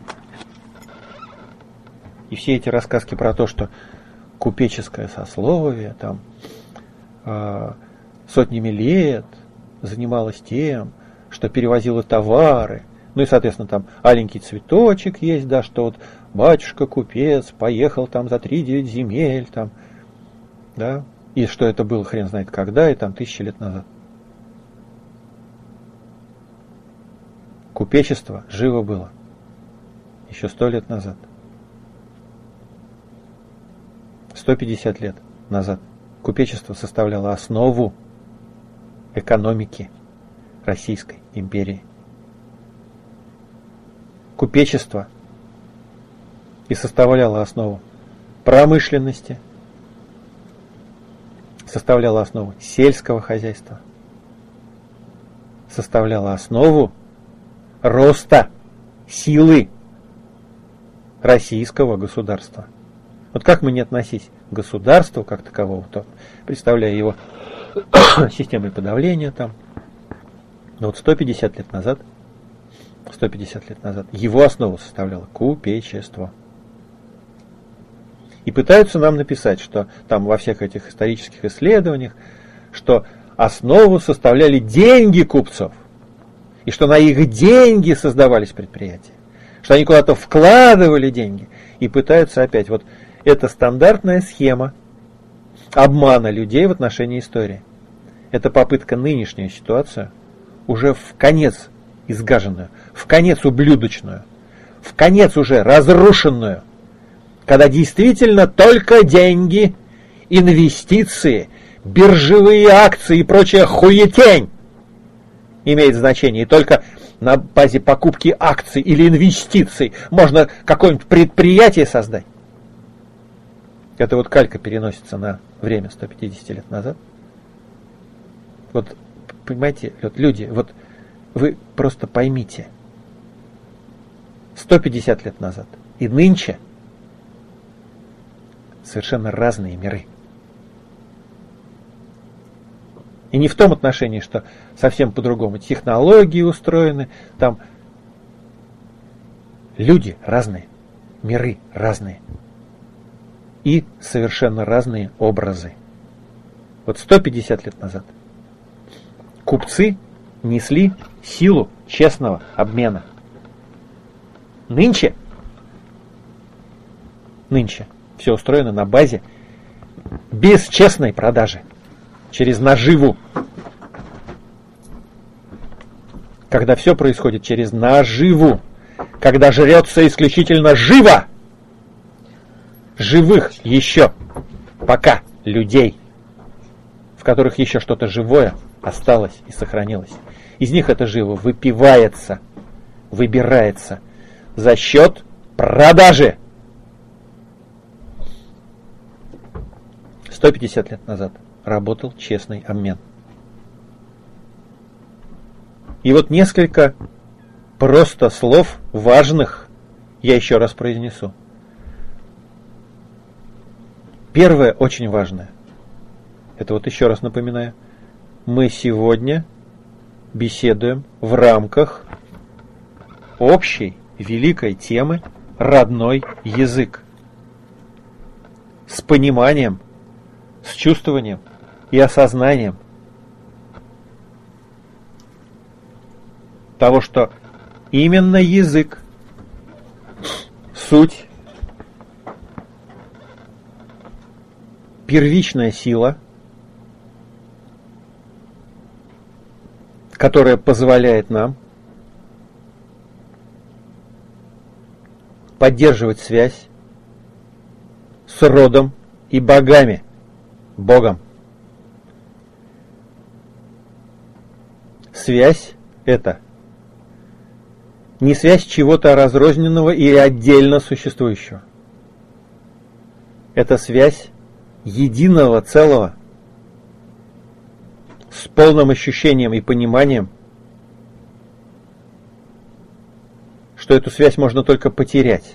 И все эти рассказки про то, что купеческое сословие там сотнями лет занималось тем, что перевозило товары, ну и, соответственно, там аленький цветочек есть, да, что вот батюшка-купец поехал там за 3-9 земель, там, да, и что это было хрен знает когда, и там 1000 лет назад. Купечество живо было еще 100 лет назад. 150 лет назад купечество составляло основу экономики Российской империи. Купечество и составляло основу промышленности, составляло основу сельского хозяйства, составляло основу роста силы российского государства. Вот как мы не относись к государству как таковому, то представляя его системой подавления там, но вот 150 лет назад его основу составляло купечество. И пытаются нам написать, что там во всех этих исторических исследованиях, что основу составляли деньги купцов, и что на их деньги создавались предприятия, что они куда-то вкладывали деньги, и пытаются опять, вот это стандартная схема обмана людей в отношении истории. Это попытка нынешнюю ситуацию уже в конец изгаженную, в конец ублюдочную, в конец уже разрушенную, когда действительно только деньги, инвестиции, биржевые акции и прочая хуетень имеет значение. И только на базе покупки акций или инвестиций можно какое-нибудь предприятие создать. Это вот калька переносится на время 150 лет назад. Вот, понимаете, вот люди, вот вы просто поймите, 150 лет назад и нынче совершенно разные миры. И не в том отношении, что совсем по-другому технологии устроены, там люди разные, миры разные и совершенно разные образы. Вот 150 лет назад купцы несли силу честного обмена. Нынче все устроено на базе бесчестной продажи через наживу. Когда все происходит через наживу, когда жрется исключительно живо, живых еще пока людей, в которых еще что-то живое осталось и сохранилось. Из них это живо выпивается, выбирается за счет продажи. 150 лет назад работал честный обмен. И вот несколько просто слов важных я еще раз произнесу. Первое очень важное. Это вот еще раз напоминаю. Мы сегодня беседуем в рамках общей великой темы «Родной язык». С пониманием, с чувствованием и осознанием того, что именно язык, суть, первичная сила которая позволяет нам поддерживать связь с родом и богами, Богом. Связь – это не связь чего-то разрозненного или отдельно существующего. Это связь единого целого с полным ощущением и пониманием, что эту связь можно только потерять,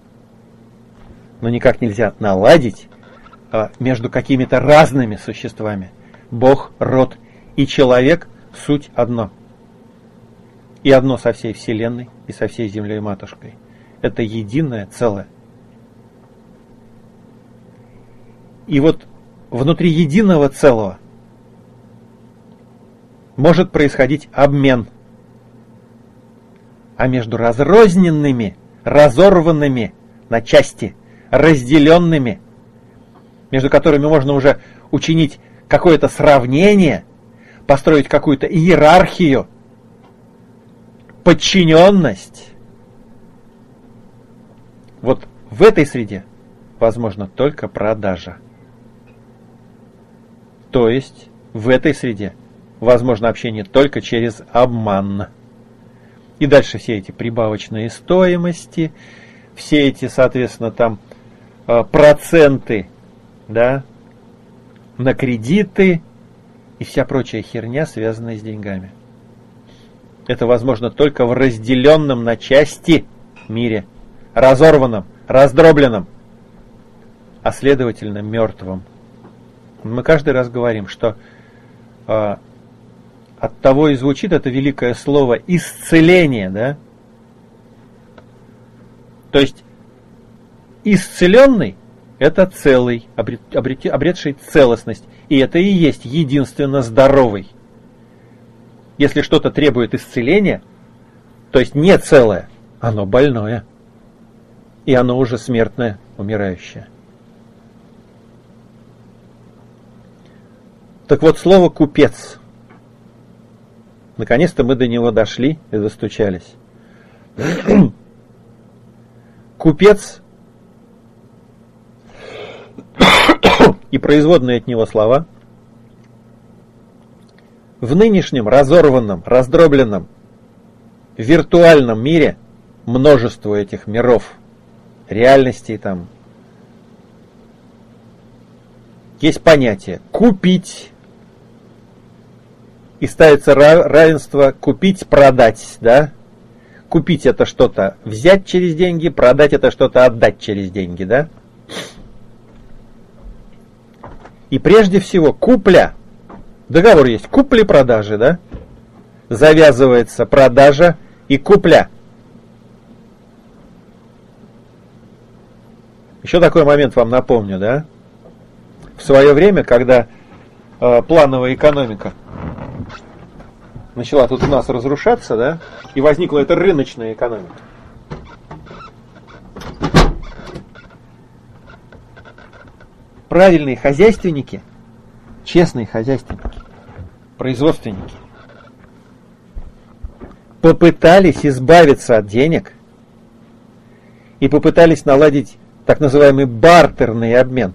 но никак нельзя наладить между какими-то разными существами. Бог, род и человек – суть одно. И одно со всей Вселенной и со всей Землей Матушкой. Это единое целое. И вот внутри единого целого может происходить обмен. А между разрозненными, разорванными на части, разделенными, между которыми можно уже учинить какое-то сравнение, построить какую-то иерархию, подчиненность. Вот в этой среде возможно только продажа. То есть в этой среде возможно общение только через обман. И дальше все эти прибавочные стоимости, все эти, соответственно, там проценты, да, на кредиты и вся прочая херня, связанная с деньгами. Это возможно только в разделенном на части мире, разорванном, раздробленном, а следовательно мертвом. Мы каждый раз говорим, что от того и звучит это великое слово исцеление, да? То есть исцеленный – это целый, обретший целостность, и это и есть единственно здоровый. Если что-то требует исцеления, то есть не целое, оно больное, и оно уже смертное, умирающее. Так вот, слово «купец». Наконец-то мы до него дошли и достучались. Купец и производные от него слова в нынешнем разорванном, раздробленном, виртуальном мире множество этих миров, реальностей там. Есть понятие «купить». И ставится равенство купить, продать, да? Купить это что-то взять через деньги, продать это что-то отдать через деньги, да? И прежде всего купля, договор есть купли-продажи, да? Завязывается продажа и купля. Еще такой момент вам напомню, да? В свое время, когда плановая экономика начала тут у нас разрушаться, да, и возникла эта рыночная экономика. Правильные хозяйственники, честные хозяйственники, производственники попытались избавиться от денег и попытались наладить так называемый бартерный обмен,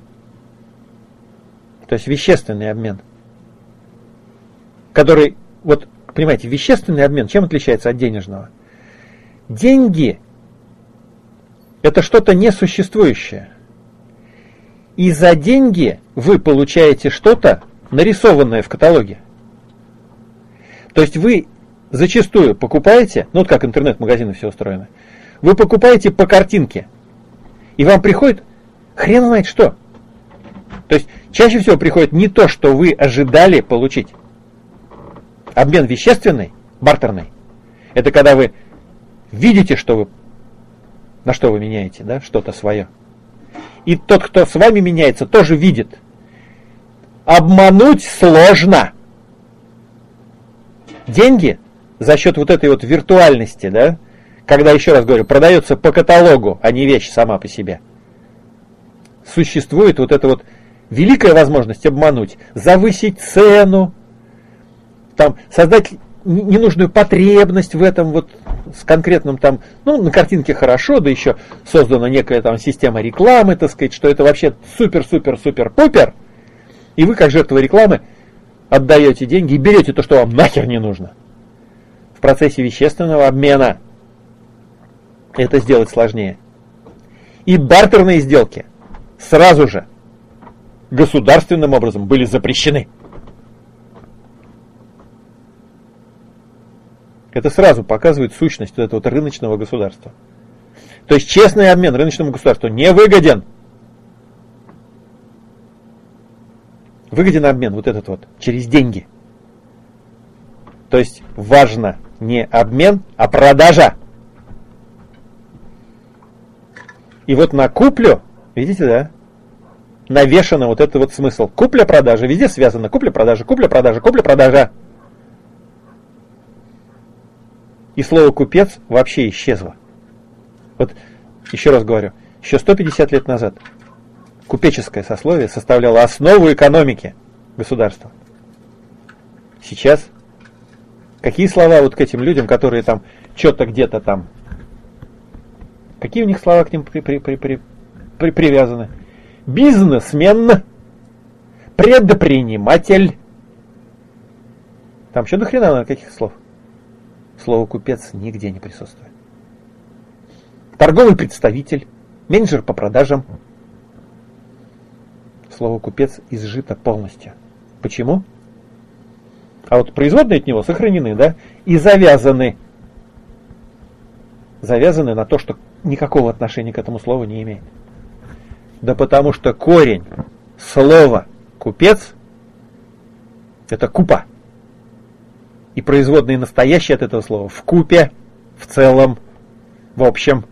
то есть вещественный обмен, который, вот, понимаете, вещественный обмен чем отличается от денежного? Деньги – это что-то несуществующее. И за деньги вы получаете что-то, нарисованное в каталоге. То есть вы зачастую покупаете, ну вот как интернет-магазины все устроены, вы покупаете по картинке, и вам приходит хрен знает что. То есть чаще всего приходит не то, что вы ожидали получить. Обмен вещественный, бартерный, это когда вы видите, что вы, на что вы меняете, да, что-то свое. И тот, кто с вами меняется, тоже видит. Обмануть сложно. Деньги за счет вот этой вот виртуальности, да, когда, еще раз говорю, продается по каталогу, а не вещь сама по себе, существует вот эта вот великая возможность обмануть, завысить цену, там создать ненужную потребность в этом вот с конкретным там, ну, на картинке хорошо, да еще создана некая там система рекламы, так сказать, что это вообще супер-супер-супер-пупер, и вы, как жертва рекламы, отдаете деньги и берете то, что вам нахер не нужно. В процессе вещественного обмена это сделать сложнее. И бартерные сделки сразу же государственным образом были запрещены. Это сразу показывает сущность вот этого вот рыночного государства. То есть честный обмен рыночному государству не выгоден. Выгоден обмен вот этот вот через деньги. То есть важно не обмен, а продажа. И вот на куплю, видите, да, навешано вот этот вот смысл. Купля-продажа, везде связано. Купля-продажа, купля-продажа, купля-продажа. И слово «купец» вообще исчезло. Вот еще раз говорю, еще 150 лет назад купеческое сословие составляло основу экономики государства. Сейчас какие слова вот к этим людям, которые там что-то где-то там, какие у них слова к ним привязаны? Бизнесмен, предприниматель. Там что до хрена надо, каких слов? Слово «купец» нигде не присутствует. Торговый представитель, менеджер по продажам. Слово «купец» изжито полностью. Почему? А вот производные от него сохранены, да? И завязаны. Завязаны на то, что никакого отношения к этому слову не имеет. Да потому что корень слова «купец» это купа. И производные настоящие от этого слова в купе, в целом, в общем.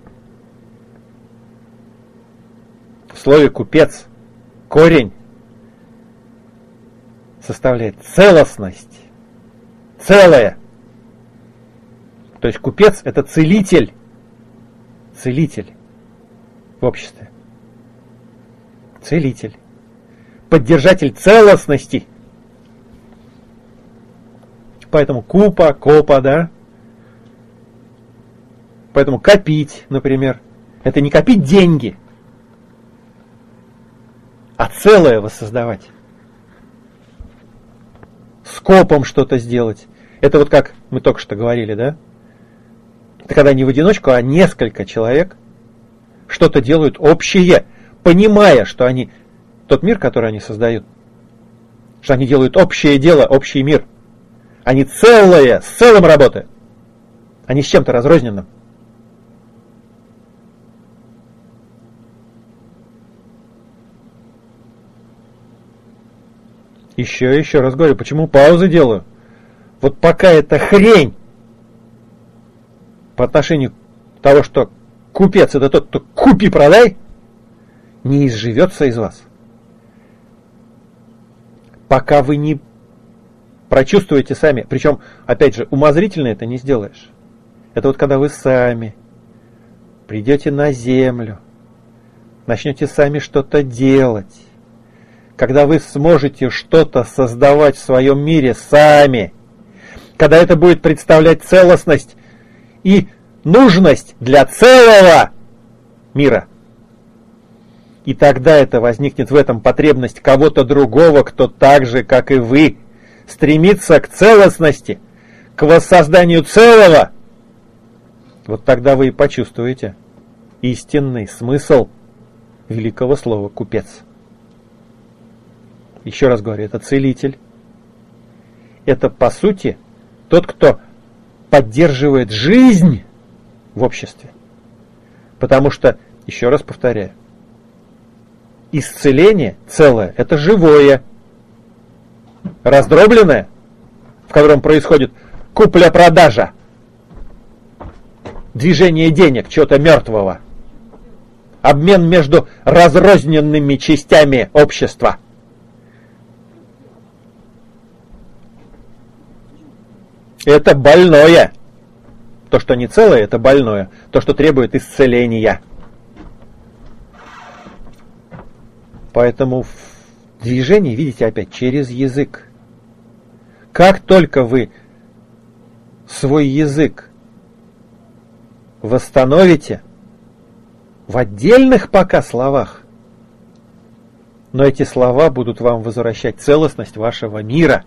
В слове «купец» корень составляет целостность, целое. То есть купец это целитель, целитель в обществе. Целитель, поддержатель целостности. Поэтому купа, копа, да. Поэтому копить, например, это не копить деньги, а целое воссоздавать. С копом что-то сделать. Это вот как мы только что говорили, да? Это когда не в одиночку, а несколько человек что-то делают общее, понимая, что они, тот мир, который они создают, что они делают общее дело, общий мир. Они целое, с целым работают, а не с чем-то разрозненным. Еще раз говорю, почему паузы делаю? Вот пока эта хрень по отношению того, что купец это тот, кто купи-продай, не изживется из вас. Пока вы не прочувствуете сами, причем, опять же, умозрительно это не сделаешь. Это вот когда вы сами придете на землю, начнете сами что-то делать, когда вы сможете что-то создавать в своем мире сами, когда это будет представлять целостность и нужность для целого мира. И тогда это возникнет в этом потребность кого-то другого, кто так же, как и вы, стремится к целостности, к воссозданию целого. Вот тогда вы и почувствуете истинный смысл великого слова «купец». Еще раз говорю, это целитель. Это, по сути, тот, кто поддерживает жизнь в обществе. Потому что, еще раз повторяю, исцеление целое – это живое, раздробленное, в котором происходит купля-продажа, движение денег, чего-то мертвого, обмен между разрозненными частями общества. Это больное. То, что не целое, это больное. То, что требует исцеления. Поэтому в движении, видите, опять через язык. Как только вы свой язык восстановите в отдельных пока словах, но эти слова будут вам возвращать целостность вашего мира,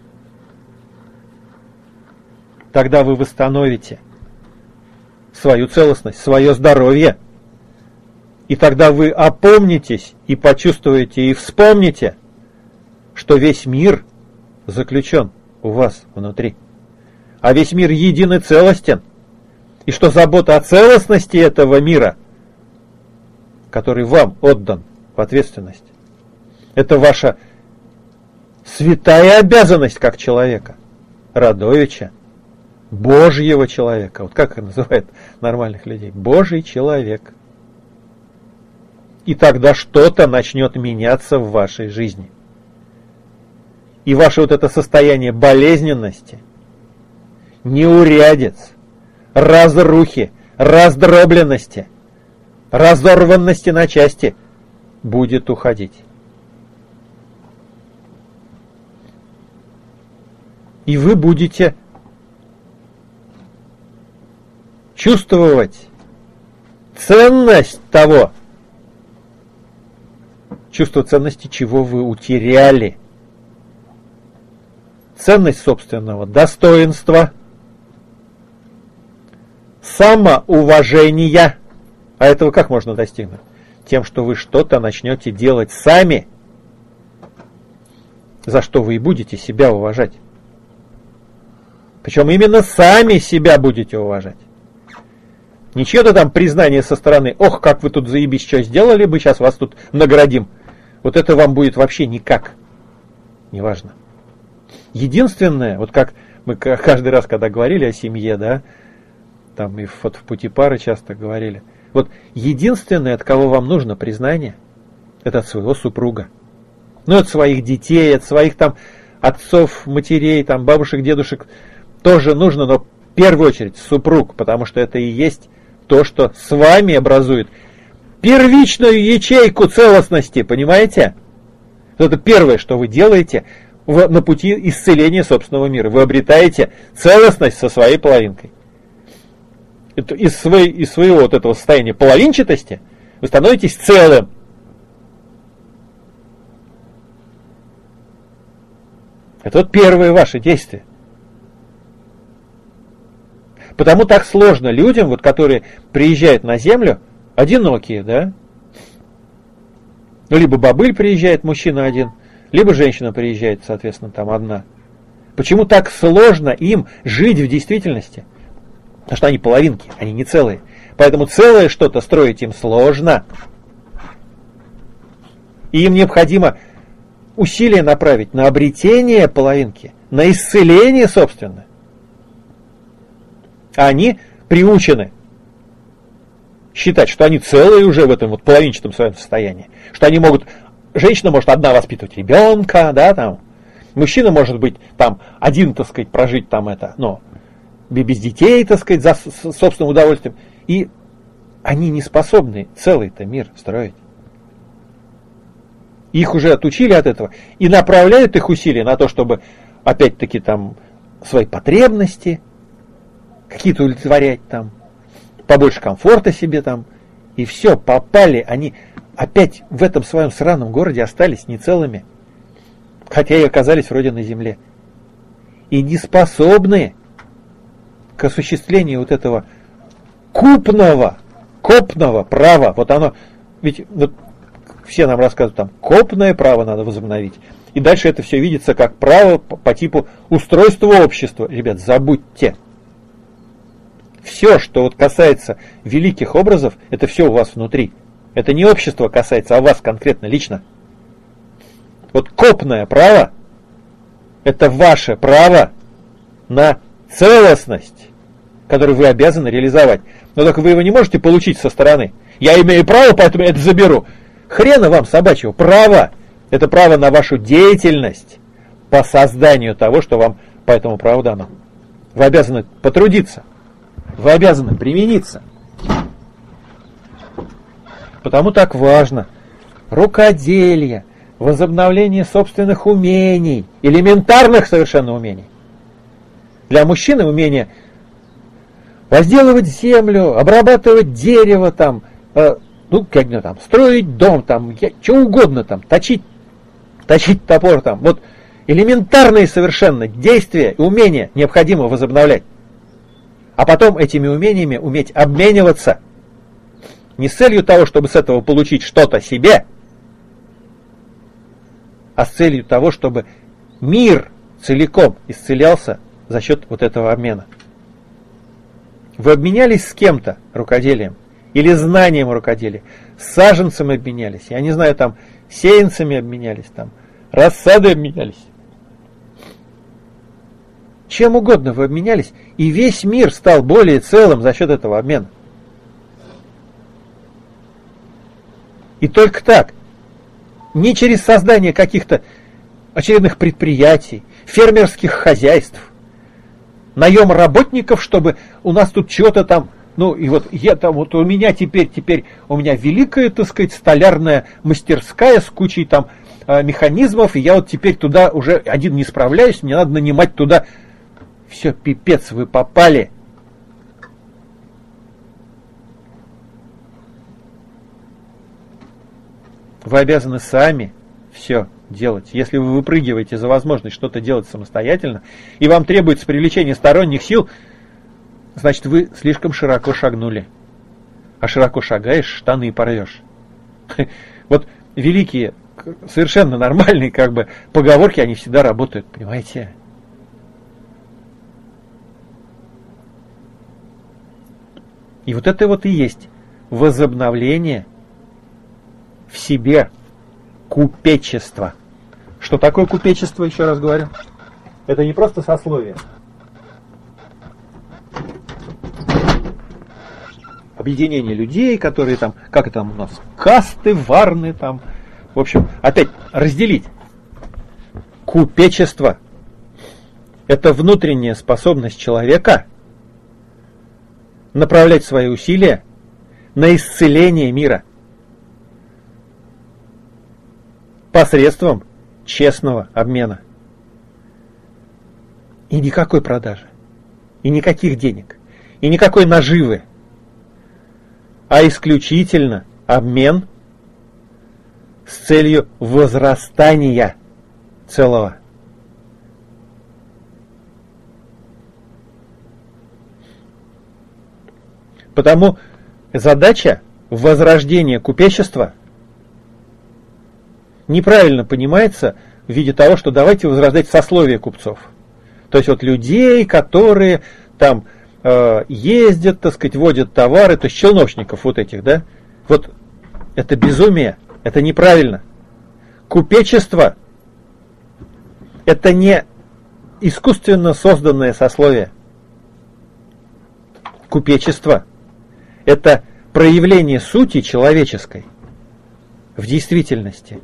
тогда вы восстановите свою целостность, свое здоровье, и тогда вы опомнитесь и почувствуете и вспомните, что весь мир заключен у вас внутри, а весь мир един и целостен, и что забота о целостности этого мира, который вам отдан в ответственность, это ваша святая обязанность как человека, Радовича, Божьего человека. Вот как их называют нормальных людей? Божий человек. И тогда что-то начнет меняться в вашей жизни. И ваше вот это состояние болезненности, неурядиц, разрухи, раздробленности, разорванности на части будет уходить. И вы будете чувствовать ценность того, чувство ценности, чего вы утеряли. Ценность собственного достоинства, самоуважения. А этого как можно достигнуть? Тем, что вы что-то начнете делать сами, за что вы и будете себя уважать. Причем именно сами себя будете уважать. Не чье-то там признание со стороны: ох, как вы тут заебись, что сделали, мы сейчас вас тут наградим. Вот это вам будет вообще никак. Неважно. Единственное, вот как мы каждый раз, когда говорили о семье, да, там и вот в пути пары часто говорили, вот единственное, от кого вам нужно признание, это от своего супруга. Ну, от своих детей, от своих там отцов, матерей, там бабушек, дедушек тоже нужно, но в первую очередь супруг, потому что это и есть то, что с вами образует первичную ячейку целостности, понимаете? Это первое, что вы делаете на пути исцеления собственного мира. Вы обретаете целостность со своей половинкой. Из своего вот этого состояния половинчатости вы становитесь целым. Это вот первое ваше действие. Потому так сложно людям, вот, которые приезжают на Землю, одинокие, да? Ну, либо бабыль приезжает, мужчина один, либо женщина приезжает, соответственно, там одна. Почему так сложно им жить в действительности? Потому что они половинки, они не целые. Поэтому целое что-то строить им сложно. И им необходимо усилия направить на обретение половинки, на исцеление собственное. А они приучены считать, что они целые уже в этом вот половинчатом своем состоянии. Что они могут, женщина может одна воспитывать ребенка, да, там, мужчина может быть там один, так сказать, прожить там это, но без детей, так сказать, за собственным удовольствием. И они не способны целый-то мир строить. Их уже отучили от этого и направляют их усилия на то, чтобы опять-таки там свои потребности какие-то удовлетворять там, побольше комфорта себе там, и все, попали, они опять в этом своем сраном городе остались нецелыми, хотя и оказались вроде на земле, и не способны к осуществлению вот этого копного права. Вот оно, ведь вот, все нам рассказывают, там копное право надо возобновить, и дальше это все видится как право по типу устройства общества. Ребят, забудьте. Все, что вот касается великих образов, это все у вас внутри. Это не общество касается, а вас конкретно, лично. Вот копное право – это ваше право на целостность, которую вы обязаны реализовать. Но только вы его не можете получить со стороны. Я имею право, поэтому я это заберу. Хрена вам собачьего. Право – это право на вашу деятельность по созданию того, что вам по этому праву дано. Вы обязаны потрудиться. Вы обязаны примениться. Потому так важно рукоделие, возобновление собственных умений, элементарных совершенно умений. Для мужчины умение возделывать землю, обрабатывать дерево, там, строить дом, там, что угодно, там, точить топор, там. Вот элементарные совершенно действия и умения необходимо возобновлять. А потом этими умениями уметь обмениваться. Не с целью того, чтобы с этого получить что-то себе, а с целью того, чтобы мир целиком исцелялся за счет вот этого обмена. Вы обменялись с кем-то рукоделием или знанием рукоделия, с саженцем обменялись, я не знаю, там, сеянцами обменялись, там, рассадой обменялись. Чем угодно вы обменялись, и весь мир стал более целым за счет этого обмена. И только так, не через создание каких-то очередных предприятий, фермерских хозяйств, наем работников, чтобы у нас тут что-то там, и вот я там, вот у меня теперь у меня великая, так сказать, столярная мастерская с кучей там механизмов, и я вот теперь туда уже один не справляюсь, мне надо нанимать туда. Все, пипец, вы попали. Вы обязаны сами все делать. Если вы выпрыгиваете за возможность что-то делать самостоятельно, и вам требуется привлечение сторонних сил, значит, вы слишком широко шагнули. А широко шагаешь, штаны порвешь. Вот великие, совершенно нормальные поговорки, они всегда работают, понимаете? И вот это вот и есть возобновление в себе купечества. Что такое купечество, еще раз говорю? Это не просто сословие. Объединение людей, которые там, как это там у нас, касты, варны там. В общем, опять разделить. Купечество – это внутренняя способность человека направлять свои усилия на исцеление мира посредством честного обмена. И никакой продажи, и никаких денег, и никакой наживы, а исключительно обмен с целью возрастания целого. Потому задача возрождения купечества неправильно понимается в виде того, что давайте возрождать сословие купцов. То есть вот людей, которые там ездят, так сказать, водят товары, то есть челночников вот этих, да? Вот это безумие, это неправильно. Купечество – это не искусственно созданное сословие. Купечество – это проявление сути человеческой в действительности,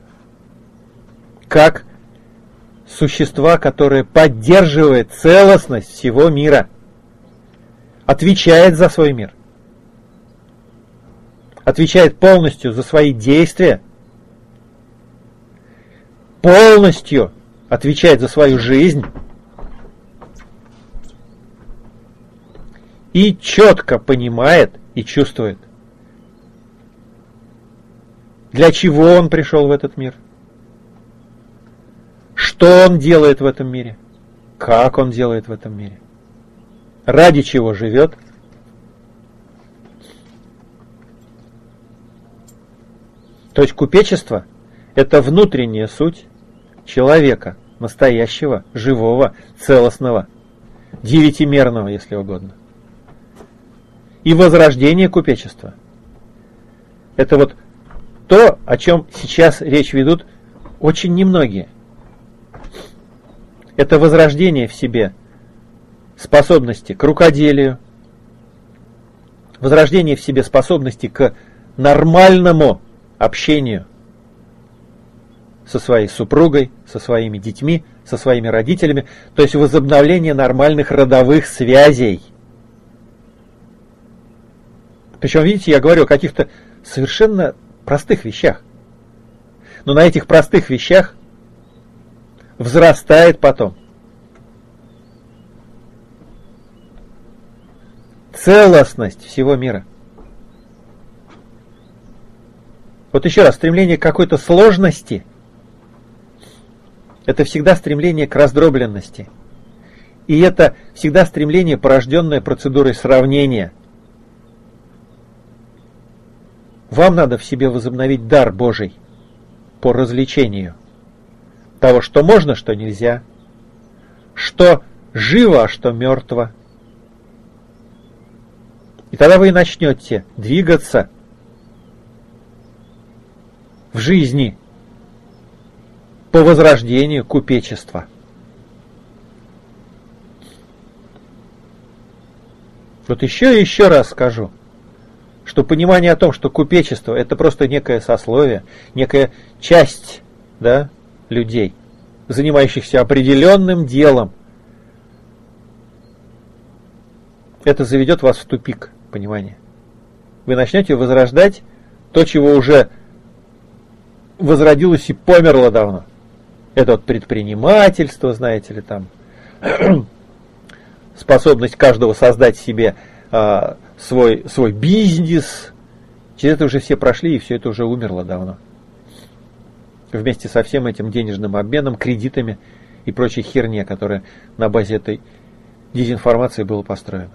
как существа, которое поддерживает целостность всего мира, отвечает за свой мир, отвечает полностью за свои действия, полностью отвечает за свою жизнь и четко понимает и чувствует, для чего он пришел в этот мир, что он делает в этом мире, как он делает в этом мире, ради чего живет. То есть купечество – это внутренняя суть человека, настоящего, живого, целостного, девятимерного, если угодно. И возрождение купечества – это вот то, о чем сейчас речь ведут очень немногие. Это возрождение в себе способности к рукоделию, возрождение в себе способности к нормальному общению со своей супругой, со своими детьми, со своими родителями, то есть возобновление нормальных родовых связей. Причем, видите, я говорю о каких-то совершенно простых вещах. Но на этих простых вещах взрастает потом целостность всего мира. Вот еще раз, стремление к какой-то сложности – это всегда стремление к раздробленности. И это всегда стремление, порожденное процедурой сравнения. Вам надо в себе возобновить дар Божий по развлечению того, что можно, что нельзя, что живо, а что мертво. И тогда вы начнете двигаться в жизни по возрождению купечества. Вот еще и еще раз скажу, что понимание о том, что купечество это просто некое сословие, некая часть, да, людей, занимающихся определенным делом, это заведет вас в тупик, понимание. Вы начнете возрождать то, чего уже возродилось и померло давно. Это вот предпринимательство, знаете ли, там способность каждого создать себе свой бизнес. Через это уже все прошли, и все это уже умерло давно. Вместе со всем этим денежным обменом, кредитами и прочей херне, которая на базе этой дезинформации была построена.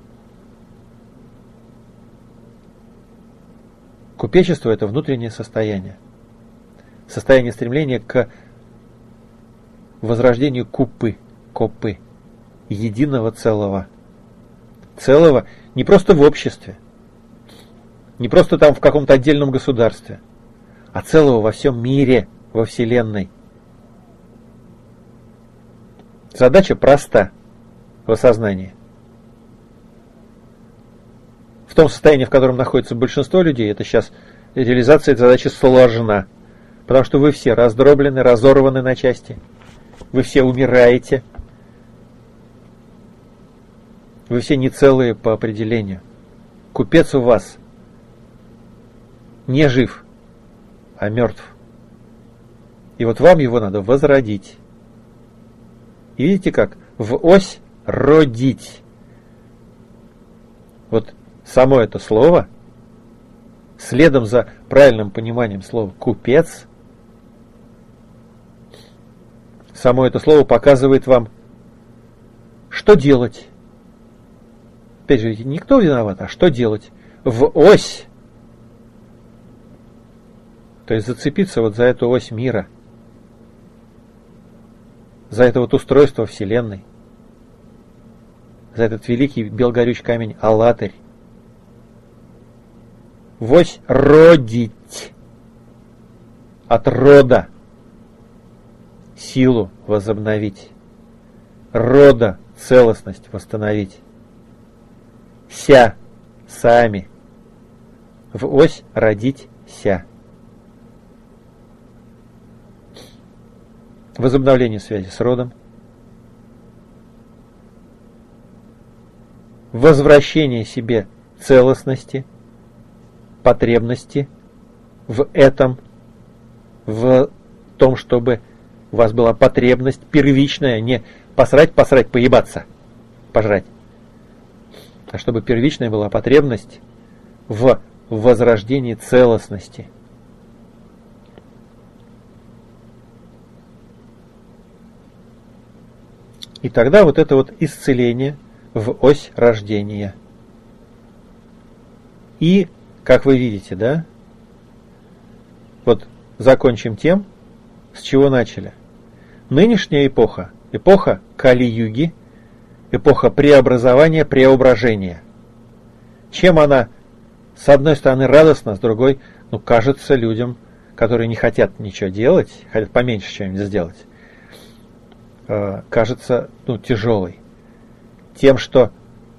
Купечество – это внутреннее состояние. Состояние стремления к возрождению копы, единого целого. Целого не просто в обществе, не просто там в каком-то отдельном государстве, а целого во всем мире, во Вселенной. Задача проста в осознании. В том состоянии, в котором находится большинство людей, это сейчас реализация этой задачи сложна. Потому что вы все раздроблены, разорваны на части. Вы все умираете. Вы все не целые по определению. Купец у вас не жив, а мертв. И вот вам его надо возродить. И видите как? В ось родить. Вот само это слово, следом за правильным пониманием слова «купец», само это слово показывает вам, что делать. Опять же, не кто виноват, а что делать. В ось. То есть зацепиться вот за эту ось мира. За это вот устройство Вселенной. За этот великий белгорюч камень Алатырь. Вось родить. От рода. Силу возобновить. Рода целостность восстановить. Ся. Сами. В ось родить ся. Возобновление связи с родом. Возвращение себе целостности, потребности в этом, в том, чтобы у вас была потребность первичная, не посрать, поебаться, пожрать, а чтобы первичная была потребность в возрождении целостности. И тогда вот это вот исцеление в ось рождения. И, как вы видите, да, вот закончим тем, с чего начали. Нынешняя эпоха, эпоха Кали-юги, эпоха преобразования, преображения. Чем она, с одной стороны, радостна, с другой, кажется людям, которые не хотят ничего делать, хотят поменьше чем-нибудь сделать, кажется, тяжелой. Тем, что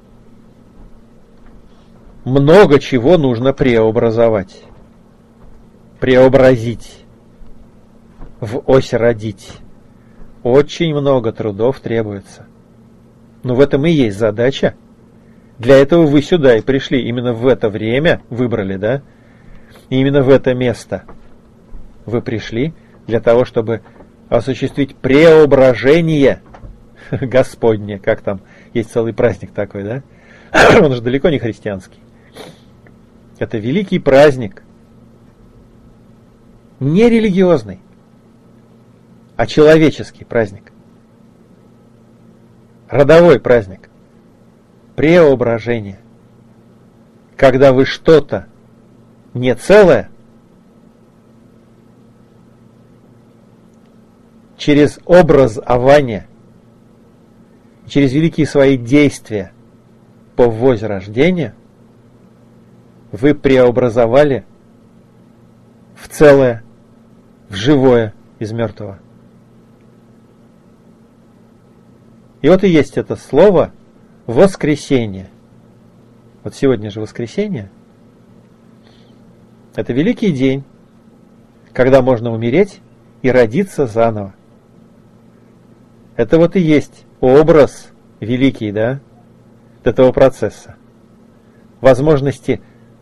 много чего нужно преобразовать, преобразить, в ось родить. Очень много трудов требуется. Но в этом и есть задача. Для этого вы сюда и пришли. Именно в это время выбрали, да? И именно в это место. Вы пришли для того, чтобы осуществить преображение Господне. Как там, есть целый праздник такой, да? Он же далеко не христианский. Это великий праздник. Не религиозный, а человеческий праздник. Родовой праздник. Преображение. Когда вы что-то не целое, через образование, через великие свои действия по возрождению, вы преобразовали в целое, в живое из мертвого. И вот и есть это слово воскресение. Вот сегодня же воскресенье. Это великий день, когда можно умереть и родиться заново. Это вот и есть образ великий, да, этого процесса. Возможности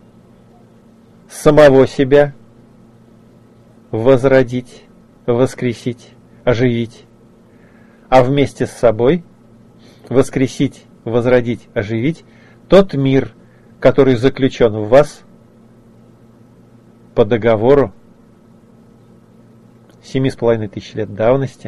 самого себя возродить, воскресить, оживить, а вместе с собой воскресить, возродить, оживить тот мир, который заключен в вас по договору 7500 лет давности,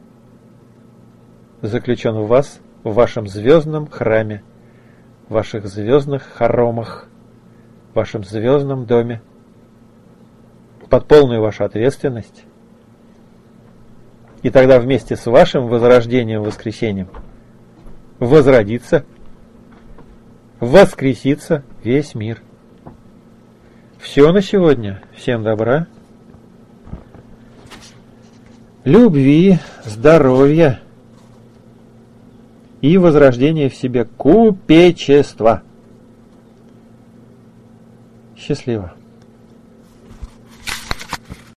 заключен в вас, в вашем звездном храме, в ваших звездных хоромах, в вашем звездном доме, под полную вашу ответственность. И тогда вместе с вашим возрождением, воскресением возродится, воскресится весь мир. Все на сегодня. Всем добра, любви, здоровья и возрождения в себе купечества. Счастливо.